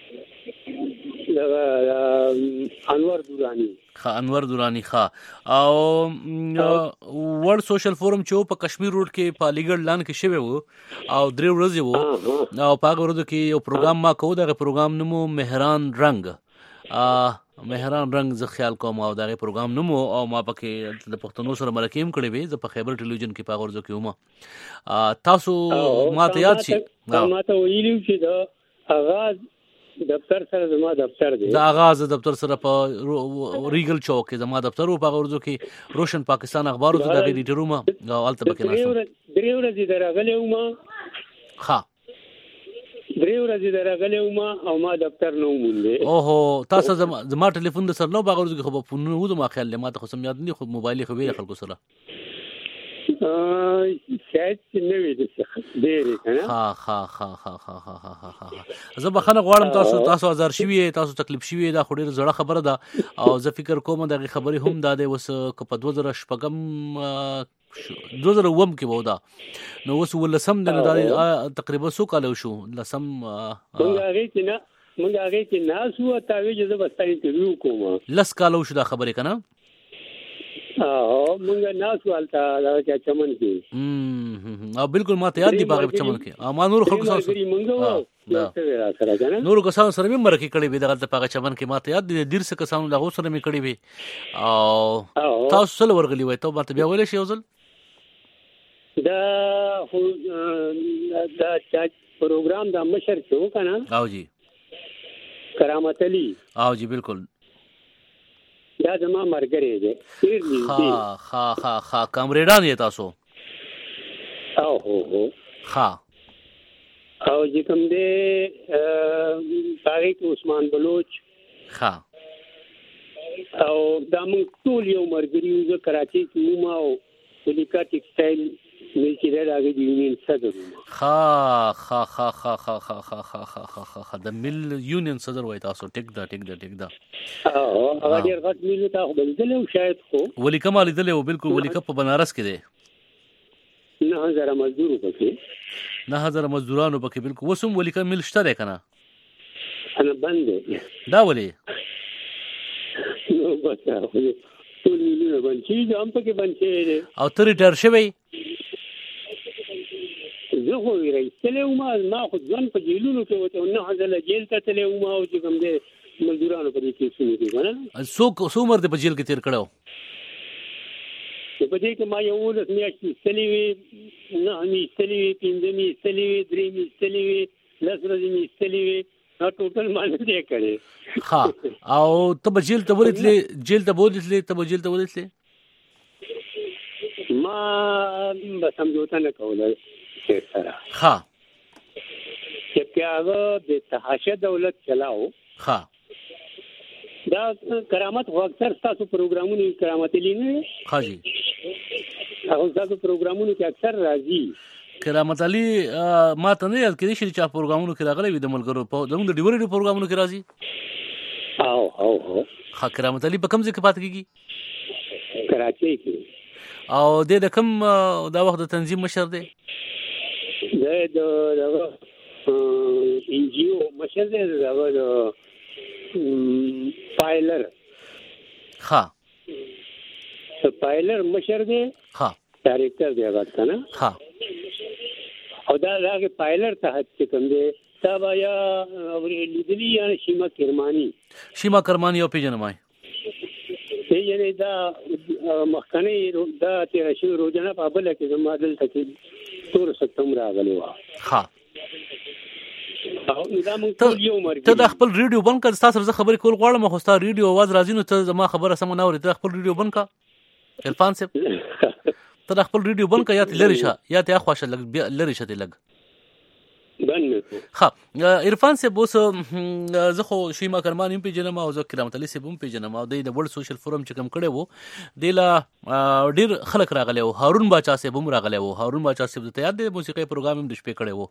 انور دورانی. خا انور دورانی خا او ورلد سوشل فورم چې په کشمیر روډ کې په علیګړ لان کې شوی وو او درې ورځې وو او په هغه ورځ کې یو پروګرام ما کوو. دغه پروګرام نومو مهران رنگ مهران رنگ زه خیال کوم او دغه پروګرام نومو او ما پکې د پښتنو سره مرکه کړې وې. زه په خیبر ټلویزیون کې په هغه ورځ کې وم. تاسو ماته یاد شي ما ته ویلو چې دا آغاز دفتر سره زما دفتر دی. دا آغاز دفتر سره په ریګل چوک کې زما دفتر او په ورځو کې روشن پاکستان اخبارو ته د ایډیټر ما او الته پکې نشم. درې ورځې درغلې وم. ها درې ورځې درغلې وم او ما دفتر نو مونږه. اوهو تاسو زما زما ټلیفون د سر نو په ورځو کې خو په فون نو ما خیال ما ته خو سم یاد نه خو موبایل خو ویل خلکو سره شاید نه وي د ډېر کنه. ها ها ها ها ها ها ها زه بخنه غواړم تاسو تاسو هزار شوي تاسو تکلیف شوي دا خو ډېر زړه خبره ده او زه فکر کوم دغه خبرې هم دا دی وس په دوه زره شپږم دوه زره اووم کې وو دا نو اوس ولسم د تقریبا څو کال شو لسم مونږ هغه کې نه مونږ هغه کې ناسو ته ویجه زه بس انټرویو کوم لس کال شو دا خبره کنه. اه مونږ ناسو التا دا چې چمن کې هم او بالکل ما ته یاد دی باغ چمن کې ما نور خلکو سره نور کسان سره مې مرکه کړې وې دغه په چمن کې ما ته یاد دی ډیر څه کسان له سره مې کړې وې او تاسو سره ورغلی وای ته ما ته بیا ویل شي وزل دا دا چې پروګرام دا مشر شو کنه. او جی کرامت علي. او جی بالکل دا زما مرګري دی. ها ها ها ها کامریډان یې تاسو. او هو هو ها او چې کوم دی تاریخ عثمان بلوچ. ها او دا موږ ټول یو مرګري یو کراچي کې ومه او ولیکا ټیکسټایل مې چې راغی دی یونین صدر. ها ها ها ها ها ها ها ها ها ها د مل یونین صدر وای تاسو ټیک دا ټیک دا ټیک دا. او هغه ډیر غټ مل ته خو بلدل او شاید خو ولیکا مال دل او بالکل ولیکا په بنارس کې دی. نه هزار مزدور پکې نه هزار مزدورانو پکې بالکل وسوم ولیکا مل شته ده کنه. انا بند دا ولی نو بس ټول ملونه باندې چې هم پکې باندې او تر ریټایر شوی زه خو ورېستلې وم ما خو ځان په جیلونو کې وته نه هزله جیل ته تلې وم او چې کوم دې مزدورانو په دې کې شنو دي کنه. څو څو مرده په جیل کې تیر کړو په دې کې ما یو ولس میاشتې استلې وي نه مې استلې وي پنځه مې استلې وي درې مې استلې وي لس ورځې مې استلې وي دا ټوټل ما نه دی کړی. ها او ته په جیل ته ورتلې جیل ته ورتلې ته په جیل ته ورتلې ما به سمجوته نه کوله سره. ها چې هغه د تحاشا دولت چلاو. ها دا کرامت خو اکثر تاسو پروګرامونو کرامت لینه. ها جی هغه تاسو پروګرامونو کې اکثر راځي. کرامت علي ما ته نه یاد کړی چې پروګرامونو کې راغلي وي د ملګرو په دغه د ډیوري پروګرامونو کې راځي. او او ها کرامت علي په کوم ځای کې پات کیږي؟ کراچۍ کې. او د کوم دا وخت د تنظیم مشر دی؟ د د ان جی او مشر دی د پایلر. ها پایلر مشر دی. ها ډایریکټر دی هغه کنه. ها او دا هغه پایلر ته چې کوم دی تابا یا لیدلی یا شیما کرمانی. شیما کرمانی او پیژنمای یعنی دا مخکنی دا تیر شو روزانه په بل کې زما دلته کې تور ستم راغلی و ها او دا مونږ ټول یو مرګ ته د خپل ریډیو بند کړه تاسو زه خبرې کول غواړم خو تاسو ریډیو आवाज راځي نو ته زما خبره سم نه اوري ته خپل ریډیو بند کا عرفان صاحب ته خپل ریډیو بند کا یا ته لری شه یا ته اخواشه لګ لری شه ته لګ بند ها عرفان صاحب اوس زه خو شیما کرمان هم پیژنم او زه کرامت علي صاحب هم پیژنم او د ورلد سوشل فورم چې کوم کړي وو د لا ډیر خلک راغلي وو هارون باچا صاحب هم راغلي وو هارون باچا صاحب ته یاد دی موسیقي پروګرام هم د شپې کړي وو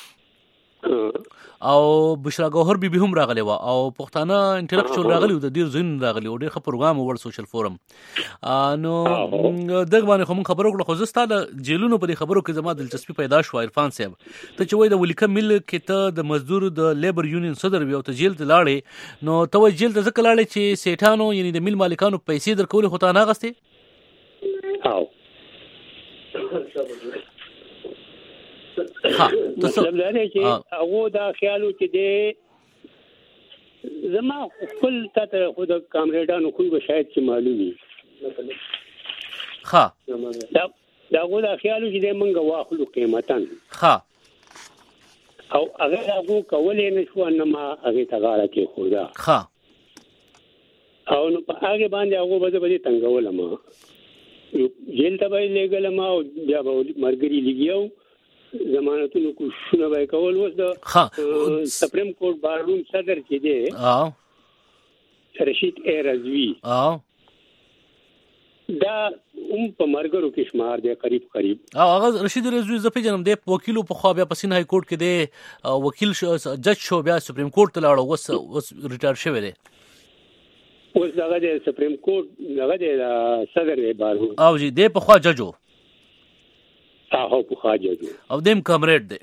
او بشرا گوهر بي بي هم راغلی و او پښتانه انټلیکچوال راغلی و د ډیر زین راغلی و ډیر ښه پروګرام ور سوشل فورم نو دغه باندې کوم خبرو کړو خو زستا د جیلونو په خبرو کې زما دلچسپي پیدا شو عرفان صاحب ته چې وای د ولیکم مل کې ته د مزدور د لیبر یونین صدر وي او ته جیل ته لاړې نو ته وای جیل ته ځکه لاړې چې سیټانو یعنی د مل مالکانو پیسې درکول خو ته نه غستې او ها مطلب دا دی چې هغه دا خیالو چې دی زما خپل ته خود کامریډانو خو به شاید چې معلومي ها دا دا هغه دا خیالو چې دی مونږ واخلو قیمتان ها او هغه هغه کولې نشو ان ما هغه تغاړه کې خدا ها او نو په هغه باندې هغه به به تنګول ما جیل ته به لګل ما او بیا به مرګري لګیو ضمانتونو کو شنو به کول وس د سپریم کورټ بارروم صدر کې دی او رشید ا رضوی او دا هم په مرګرو کې شمار دی قریب قریب او هغه رشید رضوی زپې جنم دی وکیل په خو بیا پسین های کورټ کې دی وکیل جج شو بیا سپریم کورټ ته لاړ وس ریټایر شوی دی اوس دغه د سپریم کورټ دغه د صدر بارروم او جی دی په خو ججو او په خاجه او دیم کامریډ دی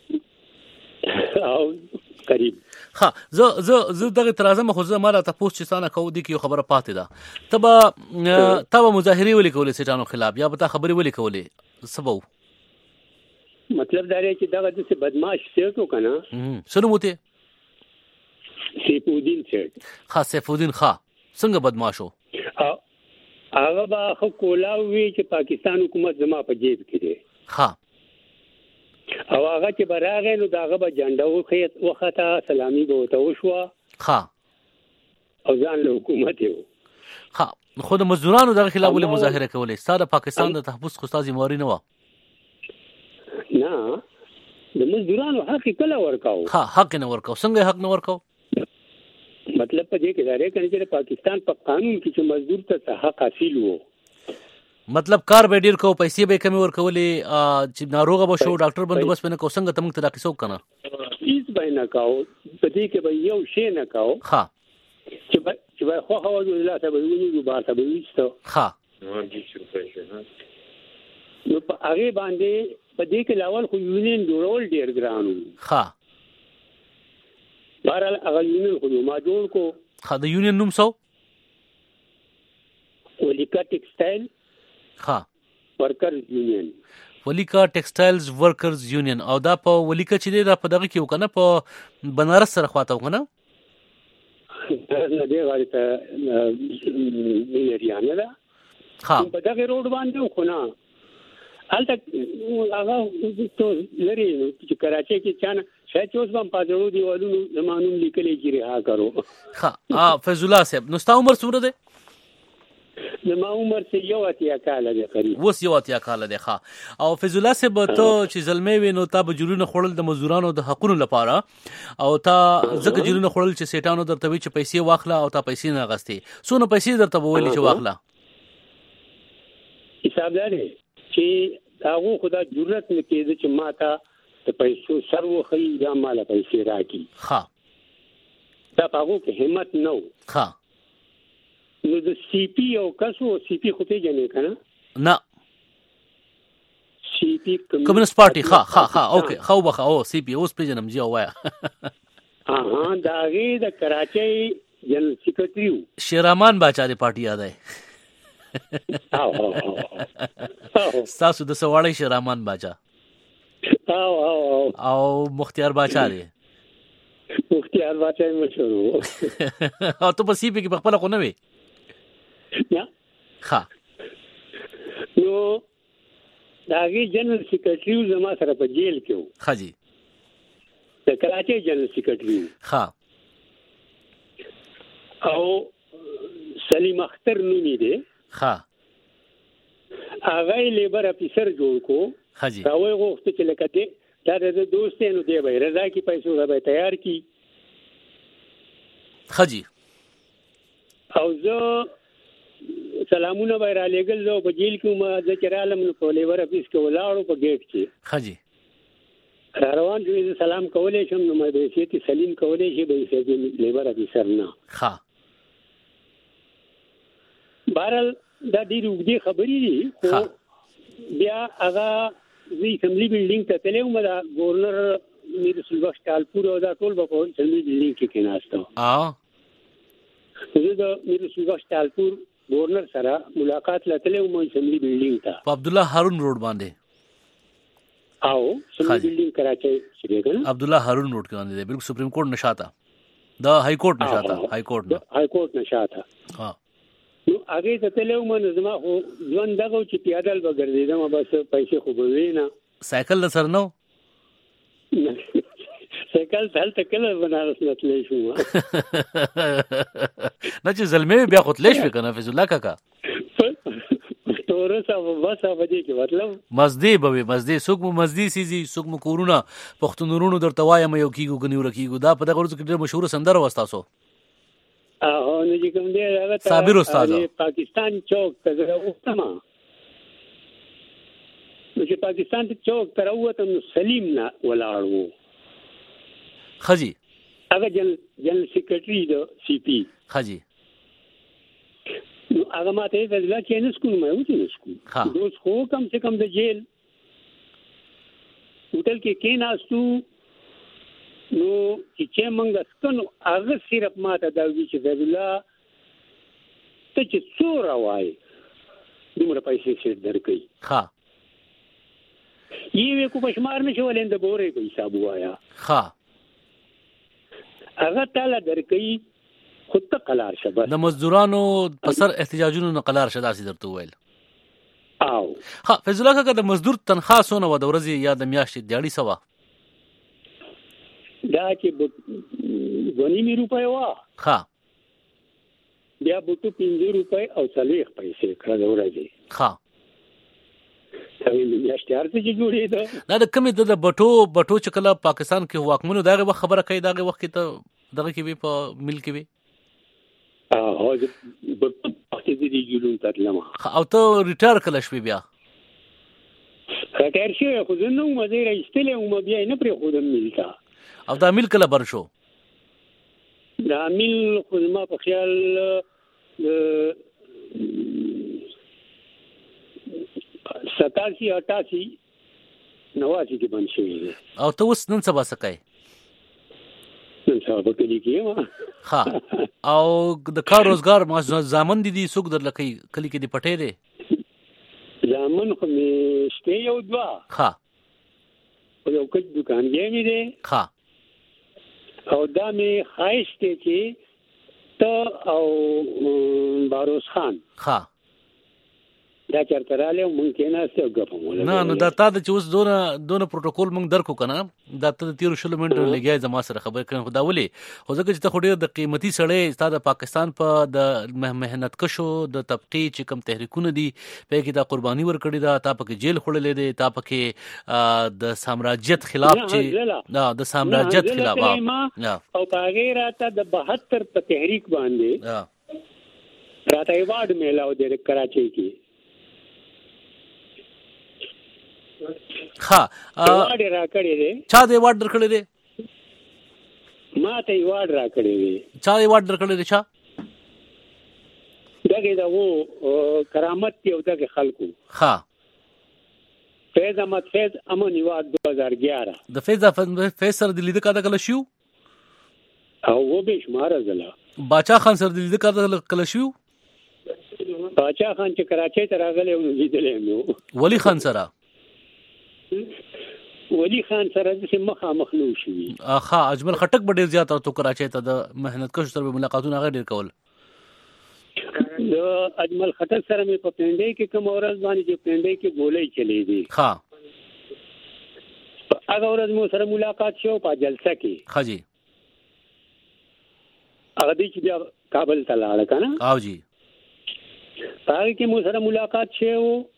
او قریب ها زه زه زه دغه ترازم خو زه مالا تاسو چې ستانه کو دي کې خبره پاتې ده تبا تبا مظاهره ولې کولې سټانو خلاف یا به تا خبرې ولې کولې سبو مطلب دا دی چې دغه د بدمعاش سیټو کنه شنو موته سیف الدین سیټ ها سیف الدین ها څنګه بدمعاشو هغه به خو کولاوي چې پاکستان حکومت زما په جیب کې دی ها او هغه چې براغې نو داغه به جنډه وخت وخته سلامي به وته وشو ها او ځان له حکومت یو ها خو د مزدورانو دغه خلاف ولې مظاهره کولې ستاره پاکستان د تحفظ خو استاد موري نه و نه د مزدورانو حق کله ورکاو ها حق نه ورکاو څنګه حق نه ورکاو مطلب په دې کې دا لري چې پاکستان په قانون کې چې مزدور ته حق حاصل وو مطلب کار به ډیر کو پیسې به کمی ورکولې چې ناروغه به شو ډاکټر بندوبست نه کو څنګه تمنګ تر کیسو کنه هیڅ به نه کاو په دې کې به یو شی نه کاو ها چې به چې به خو خو د الله ته به ویني بار ته به وښته ها نو په هغه باندې په دې کې لاول خو یونین جوړول ډیر ګرانو ها بهرحال هغه یونین خو ما جوړ کو ها د یونین نوم سو ولیکا ټیکسټایل ها ورکرز یونین ولیکا ټیکسټایلز ورکرز یونین او دا په ولیکا چې دا په دغه کې وکنه په بنارس سره خواته وکنه نه دی غاری ته میریانه ده ها په دغه روډ باندې خو نه الته هغه ته لري چې کراچي کې چانه شاید اوس هم پاتړو دیوالونو زمانوم لیکلې چې رها کرو ها فیض الله صاحب نو ستا عمر څومره ده زما عمر څه یو اتیا کال دی قریب وس یو اتیا کال دی ښا او فیض الله صاحب ته چې زلمې وینو تا به جلونه خړل د مزدورانو د حقونو لپاره او تا ځکه جلونه خړل چې سیټانو درته وی چې پیسې واخله او تا پیسې نه غستې سونه پیسې درته ویل چې واخله حساب لري چې هغه خدا جرأت نه کېده چې ما ته د پیسو سر وخی یا مال پیسې راکې ها دا هغه کې همت نو ها نو د سی پی او کسو سی پی خو ته جنې کنه نه سی پی کمیونست پارټي ها ها ها اوکې خو بخا او سی پی اوس په جنم جی وایا اها دا غي د کراچۍ جنرال سیکریټری شیرامان باچا دی پارټي یاد ہے او او تاسو د سواړی شیرامان باچا او او او مختیار باچا دی مختیار باچا مشهور او ته په سی پی کې په خپل خو نه وي یا ها نو داغي جنرال سیکریټری زما سره په جیل کې و. خاجي د کراچۍ جنرال سیکریټری. ها او سلیم اختر نومې دی. ها هغه لیبر افیسر جوړ کو. خاجي راوي غوښته چې لکه دې دا د دوستانو دی به رضا کی پیسو به تیار کی. خاجي او زه سلامونه به را لګل زه په جیل کې ما د چرالم نو په لیبر افیس کې ولاړو په گیټ کې. خاجي روان شوې سلام کولې شم نو مې به سيتي سلیم کولې شي به سيتي لیبر افیسر نه. ها بهرحال دا ډېر وګړي خبرې دي خو بیا هغه زی اسمبلی بلډینګ ته تلو مې دا گورنر میر سلوخ ټالپور او دا ټول په اسمبلی بلډینګ کې کېناستو. ا زه د میر سلوخ ټالپور گورنر سره ملاقات لته مې اسمبلی بلډینګ ته په عبد الله هارون روډ باندې او اسمبلی بلډینګ کراچۍ چې دی عبد الله هارون روډ کې باندې دی بالکل سپریم کورټ نشاته دا های کورټ نشاته های کورټ نه های کورټ نشاته. ها نو هغه ته تلو مې زما خو ځوان دغه چې پیادل وګرځیدم بس پیسې خو به وینا سایکل سره نو سایکل هلته کله بنارس نتلې شو نه چې زلمه بیا خو تلې شو کنه فیض الله کاکا تورسا بس باندې کې مطلب مزدی به مزدی سوق مو مزدی سيزي سوق مو کورونه پښتونورونو درته وایم یو کیګو غنیو رکیګو دا په دغه ورځ کې ډېر مشهور سندره وستاسو. اه نو چې کوم دی هغه صابر استاد پاکستان چوک ته وختما نو چې پاکستان چوک تر وته سلیم نه ولاړو. خاجي هغه جن جنرال سیکریټری د سی پی. خاجي نو هغه ماته د لا کې نسکو مې وځي نسکو دوس خو کم سے کم د جیل هوټل کې کې ناستو نو چې موږ ستنو هغه صرف ماته دا وی چې د الله ته چې څوره وای دومره پیسې شي درکې. ها یې کو پښمار نشو ولند ګورې کو حساب وایا. ها هغه تعالی درکې خود ته قلار شبه د مزدورانو پسر احتجاجونو نه قلار شدا سي درته ویل. او ها فیض الله کاکا د مزدور تنخواه سونه و د ورځې یا د میاشتې دیاړي سوا دا چې غنیمه روپۍ وا. ها بیا بوتو پنځه روپۍ او څلوېښت پیسې کړه د ورځې. ها دا میاشتې ارزه چې جوړې ده دا د کمی د بټو بټو چې کله پاکستان کې واکمنو دغه وخت خبره کوي دغه وخت کې ته دغه کې وی په مل کې وی اه هو د وخت دې جوړون ترلمه او ته ریټایر کله شوی بیا ریټایر شوی خو زه نو مزه راځتلې او م بیا نه پرې خودم ملتا. او دا مل کله بر شو؟ دا مل خو ما په خیال ستاسي اٹھاسی نواسی کې بند شوی دی. او ته اوس نن سبا څه کوي؟ نن سبا په کلی کې ما ها او د کار روزګار ما زامن دي دي سوق در لکې کلی کې دی پټې دی زامن خو می شته یو دوا. ها یو کډ دکان یې دی. ها او دا می خایسته چې ته او باروس خان. ها دا چرته رااله ممکن است غوښم نه نو دا تا د چوس دونه دونه پروتوکول مونږ درکو کنه دا ته تیر شل منټ لګیا زما سره خبر کړم خدا ولي خو ځکه چې ته خو ډیر د قیمتي سړی ستاسو د پاکستان په د مهنت کشو د طبقه چې کم تحریکونه دي په کې دا قرباني ورکړي دا تا په کې جیل خړلې دي تا په کې د سامراجیت خلاف چې دا د سامراجیت خلاف او هغه راته د بهتر په تحریک باندې راته ایوارډ میلاو د کراچۍ کې. ها ایوارډ را کړی دی. چا د ایوارډ در کړی دی؟ ما ته ایوارډ را کړی دی. چا ایوارډ در کړی دی؟ چا دغه دا وو کرامت یو دغه خلکو. ها فیض احمد فیض امن ایوارډ دو هزار گیارہ د فیض فیض سره د لیدل کاده کله شو او و به شمار زلا باچا خان سره د لیدل کاده کله شو باچا خان چې کراچۍ ته راغلی و لیدل نو ولی خان سره ولی خان سره د مخه مخلو شوی. اخا اجمل خټک ډیر زیات او تو کراچۍ ته د مهنت کش سره ملاقاتونه غیر ډیر کول. د اجمل خټک سره مې په پنډۍ کې کوم ورځ باندې چې پنډۍ کې ګولۍ چلې دي ها هغه ورځ مو سره ملاقات شو په جلسه کې ها جی هغه دې چې بیا کابل ته لاړ کنه او جی هغه کې مو سره ملاقات شو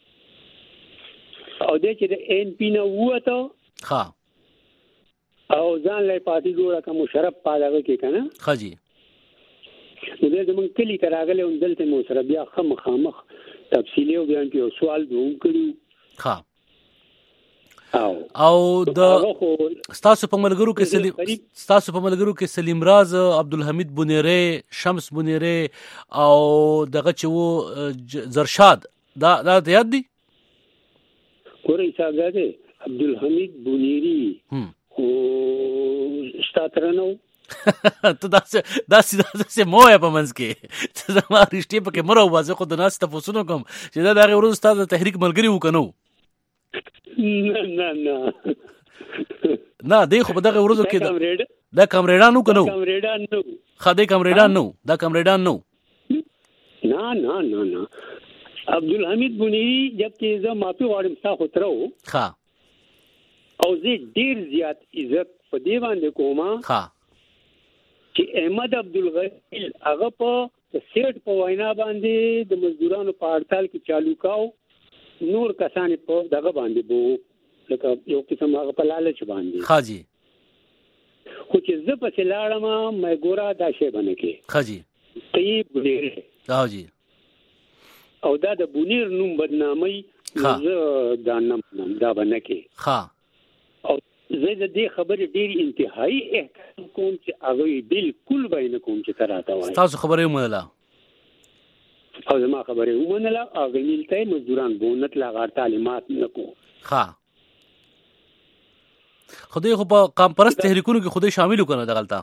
او دې چې د ان پی نه وته ها او ځان له پاتې جوړه کوم شرف پاله کې کنه ها جی نو دې زمونږ کلی تراغله او دلته مو سره بیا خم خامخ تفصیلی او بیان کې سوال دوم کړو ها او او د ستاسو په ملګرو کې سلیم ستاسو په ملګرو کې سلیم راز عبدالحمید بونیری شمس بونیری او دغه چې وو زرشاد دا دا یاد دي ګورې څنګه دی عبدالحمید بونیری او ستاترنو ته دا دا سه موه په منځ کې ته زما رښتیا په کې مرو وازه خو د ناس تاسو نو کوم چې دا دغه ورځ ستاسو تحریک ملګری وکنو نه نه نه نه دی خو په دغه ورځو کې دا کامریډانو کنو کامریډانو خدای کامریډانو دا کامریډانو نه نه نه نه عبدالحمید بونیری جبکې زه مافي غواړم تاسو ترو ها او زه ډیر زیات عزت په دی باندې کوم ها چې احمد عبدالغنی هغه په سیټ په وینا باندې د مزدورانو په هړتال کې چالو کاو نور کسان په دغه باندې بو لکه یو قسم هغه په لالچ باندې ها جی خو چې زه په لاړم مې ګورا دا شی باندې کې ها جی تی بونیر ها جی او دا د بونیر نوم بدنامي زه دا نام دا باندې کې ها او زه د دې خبرې ډېر انتهایی احترام کوم چې هغه بالکل باندې کوم چې تراته وایي تاسو خبرې ومنله او زما خبرې ومنله او غلیلته مزدوران بونت لاغار تعلیمات نکو ها خدای خو په قام پرست تحریکونو کې خدای شامل وکنه دغلطه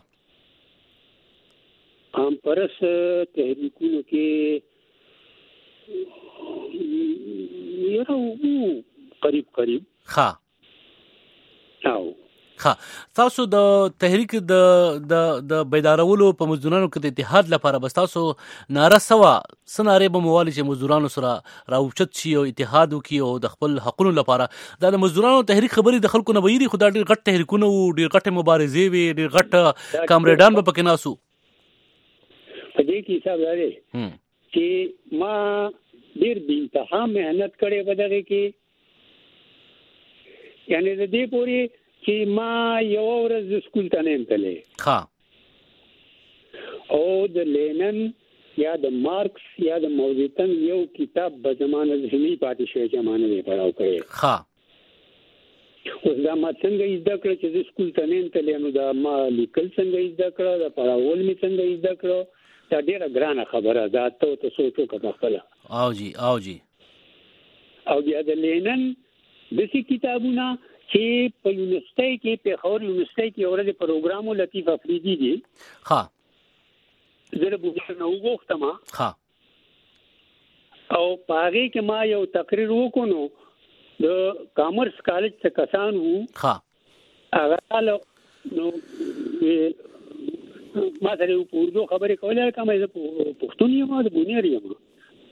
قام پرست تحریکونو کې یو قریب قریب ها او ها تاسو د تحریک د د د بیدارولو په مزدورانو کې د اتحاد لپاره بس تاسو ناره سوا سناره به موالي چې مزدورانو سره راوچت شي او اتحاد وکي او د خپل حقونو لپاره دا د مزدورانو تحریک خبرې د خلکو نه ویری خدای ډېر غټ تحریکونه او ډېر غټ مبارزې وي ډېر غټ کامریډان به پکې ناسو په دې کې حساب لري چې ما ډېر بې انتها مهنت کړې و دغه کې یعنی د دې پوری چې ما یو ورځ سکول ته نه تللې ها او د لینن یا د مارکس یا د موزیتن یو کتاب په زمانه ذهني پاتې شوی چې مانه نه پڑھاو کړی ها اوس دا ما څنګه زده کړ چې سکول ته نه تللې نو دا ما لیکل څنګه زده کړ دا پڑھاول می څنګه زده کړ دا ډیره ګرانه خبره ده ته ته سوچو کړه خپل او جی او جی او بیا د لینن د څه کتابونه چې په یونیورسيټي کې په خور یونیورسيټي کې اورل پروګرامو لطیف افریدي دي ها زه به نو وغوښتم ها او پاره کې ما یو تقریر وکونو د کامرس کالج څخه کسان وو ها هغه نو ما سره په اردو خبرې کولای کوم زه پښتون یم او بونیر یم نو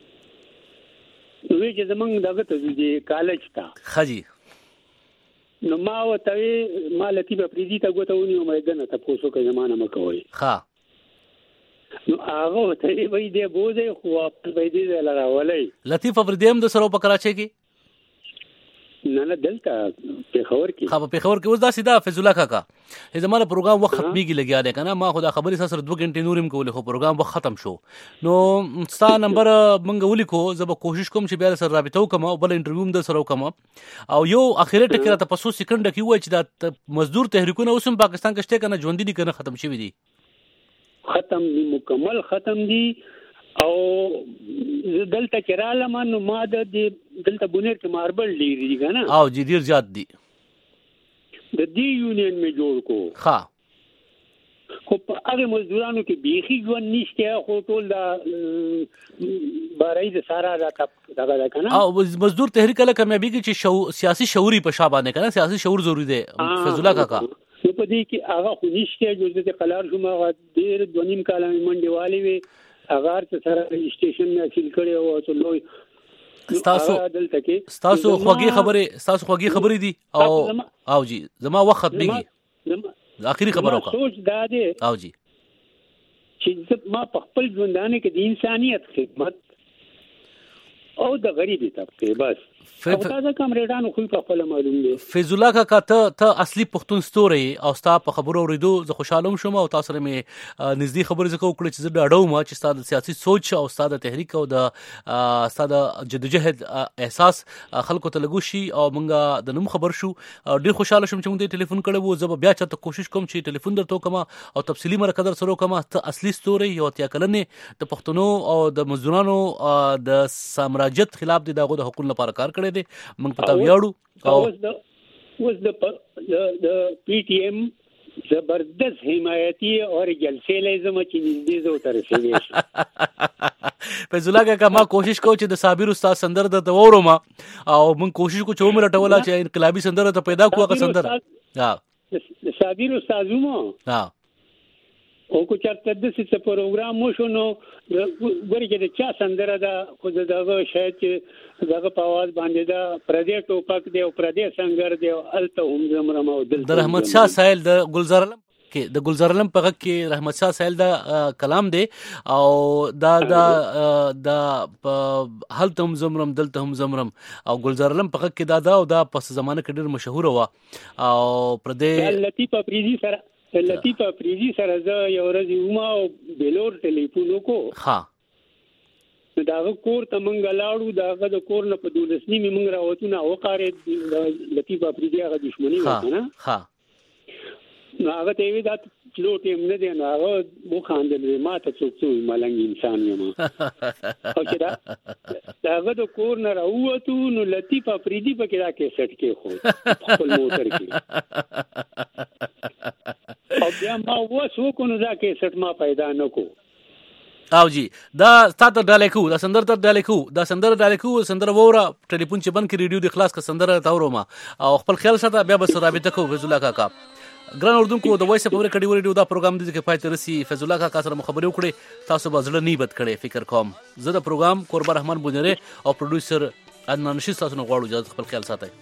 چې زمونږ دغه ته د کالج ته خجی نو ما وته ما لطیف افریدي ته غوتهونی او مې دنه تاسو کې زمانہ مکوي ها نو هغه ته وی دې بوزي خو خپل به دې لراولې لطیف افریدي هم د سره په کراچۍ کې نه نه دلته په خبر کې خا په خبر کې اوس دا سیده فیض الله کاکا زموږ پروګرام وخت ختميږي لګیا دی کنه ما خدا خبرې سره دوه غنټې نورم کولې خو پروګرام وخت ختم شو نو ستا نمبر منګ ولیکو زه به کوشش کوم چې بیا سره رابطه وکم او بل انټرویو هم د سره وکم او یو اخیری ټکی راته په څو سکند کې وای چې دا مزدور تحریکونه اوسم پاکستان کې شته کنه ژوند دي کنه ختم شوی دي ختم دي مکمل ختم دي او دلته چراله ما نو ما د دلته بونیر کې ماربل ډیر دي کنه او جی ډیر زیات دي د دې یونین می جوړ کو ها خو په هغه مزدورانو کې بیخي ژوند نشته خو ټول دا بارای د سارا راته دغه کنه او مزدور تحریک له کامیابی کې چې شو سیاسي شعوري په شابانه کنه سیاسي شعور ضروری دی فیض الله کاکا نو په دې کې هغه خو نشته جوړ د قلار شوما ډیر دونیم کاله منډي والی وي اگر څه سره سټیشن نه اصل کړي او څه لوی ستاسو دلته کې ستاسو خوږی خبره ستاسو خوږی خبرې دي او او جی زما وخت بيږي اخري خبر وکړه سوچ دا دی او جی چې ما په خپل ژوندانه کې د انسانيت خدمت او د غریبي طبقه بس او تاسو کمرېډانو خو په خپل معلوم دي فیض الله کا ته ته اصلي پښتون ستوري او ستا په خبرو اوریدو زه خوشاله شوم او تاسو سره مې نږدې خبرې زکه وکړه چې زه ډاډو ما چې ستاسو سیاسي سوچ او ستاسو تحریک او د ستاسو جدوجہد احساس خلکو ته لګو شي او مونږه د نوم خبر شو ډیر خوشاله شوم چې مونږ ته ټلیفون کړو زه بیا چاته کوشش کوم چې ټلیفون درته کوم او تفصیلی مرکه سره کوم ته اصلي ستوري یو تیا کلنه د پښتنو او د مزدورانو د سامراجیت خلاف د دغه حقوقو لپاره کار کړی دی موږ پتا ویاړو او اوس د د پی ټی ایم زبردست حمایتي او جلسې لازم چې نږدې زو تر شي فیض الله کا ما کوشش کو چې د صابر استاد سندر د تورو ما او موږ کوشش کو چې عمر ټولا چې انقلابي سندر ته پیدا کوه سندر ها د صابر استاد مو ها او کو چرته د څه پروګرام مو شو نو ګوري چې چا سندره دا خو دغه شاید چې دغه په आवाज باندې دا پردې ټوپک دی او پردې سنگر دی الته هم زمرم او دل د رحمت شاه سایل د گلزار علم کې د گلزار علم په کې رحمت شاه سایل دا کلام دی او دا دا دا هل تم زمرم دل تم زمرم او گلزار علم په کې دا دا او دا په زمانه کې ډیر مشهور و او پردې لطیف افریدی سره لطیف افریدی سره زه یو ورځ وما او بلور ټلیفون وکړو ها داغه کور ته مونږ لاړو داغه د کور نه په دولسنی می مونږ راوتو نه وقاره لطیف افریدی هغه دښمنی وکړه ها نو هغه ته وی دا چلو ټیم نه دی نو هغه مو خاندل ما ته څوک څو ملنګ انسان یم او چې دا داغه د کور نه راوتو نو لطیف افریدی په کې را کې سټ کې خو خپل موټر کې او بیا ما وسو کو نو دا کې سټ ما پیدا نکو او جی دا ستاسو ډالیکو دا سندر تر ډالیکو دا سندر ډالیکو سندر ووره ټلیفون چې بند کې ریډیو د خلاص کا سندر تاورو ما او خپل خیال ساته بیا بس رابطه کو فیض الله کاکا ګران اردوونکو د وایس په کډی ریډیو دا پروګرام د کې پاتې رسی فیض الله کاکا سره مخابره وکړي تاسو به زړه نیبت کړي فکر کوم زه د پروګرام قربان رحمان بونره او پروډوسر عدنان نشي تاسو نو غواړو چې خپل خیال ساتئ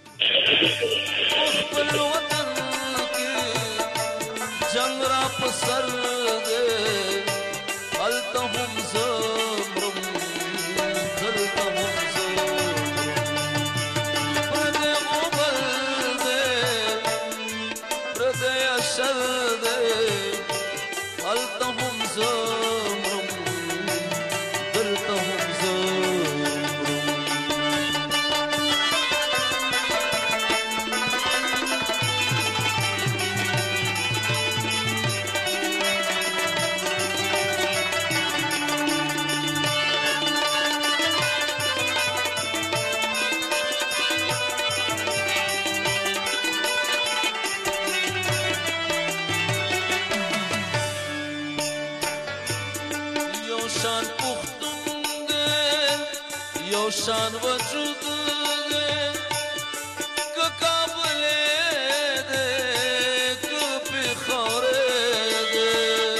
شان وجود دے کہ قابلے دے کہ بخارے دے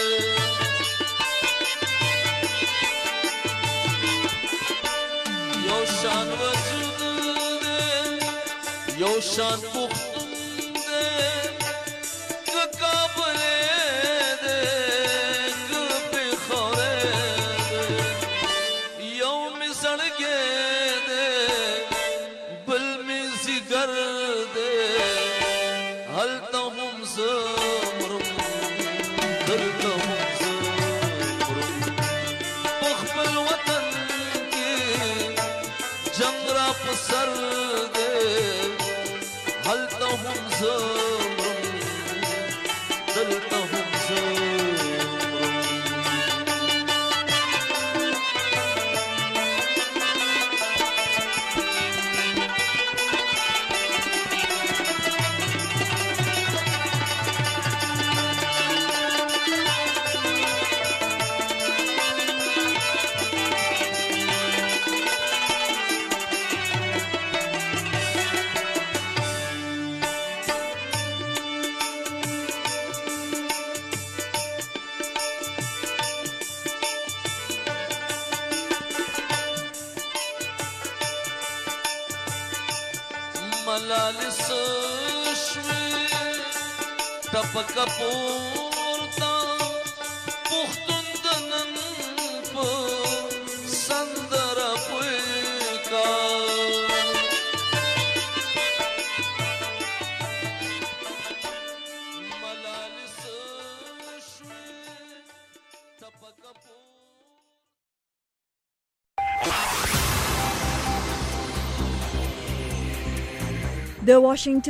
یو شان وجود دے یو شان پختون دے کہ قابلے دے کہ بخارے دے یو مثل کے سر دے حل تہم زمرم دل تہم زمرم ملالې سشوي ټپک پورتا پختون دنن په سندره پوي کا ملالې سشوي ټپک پورتا The Washington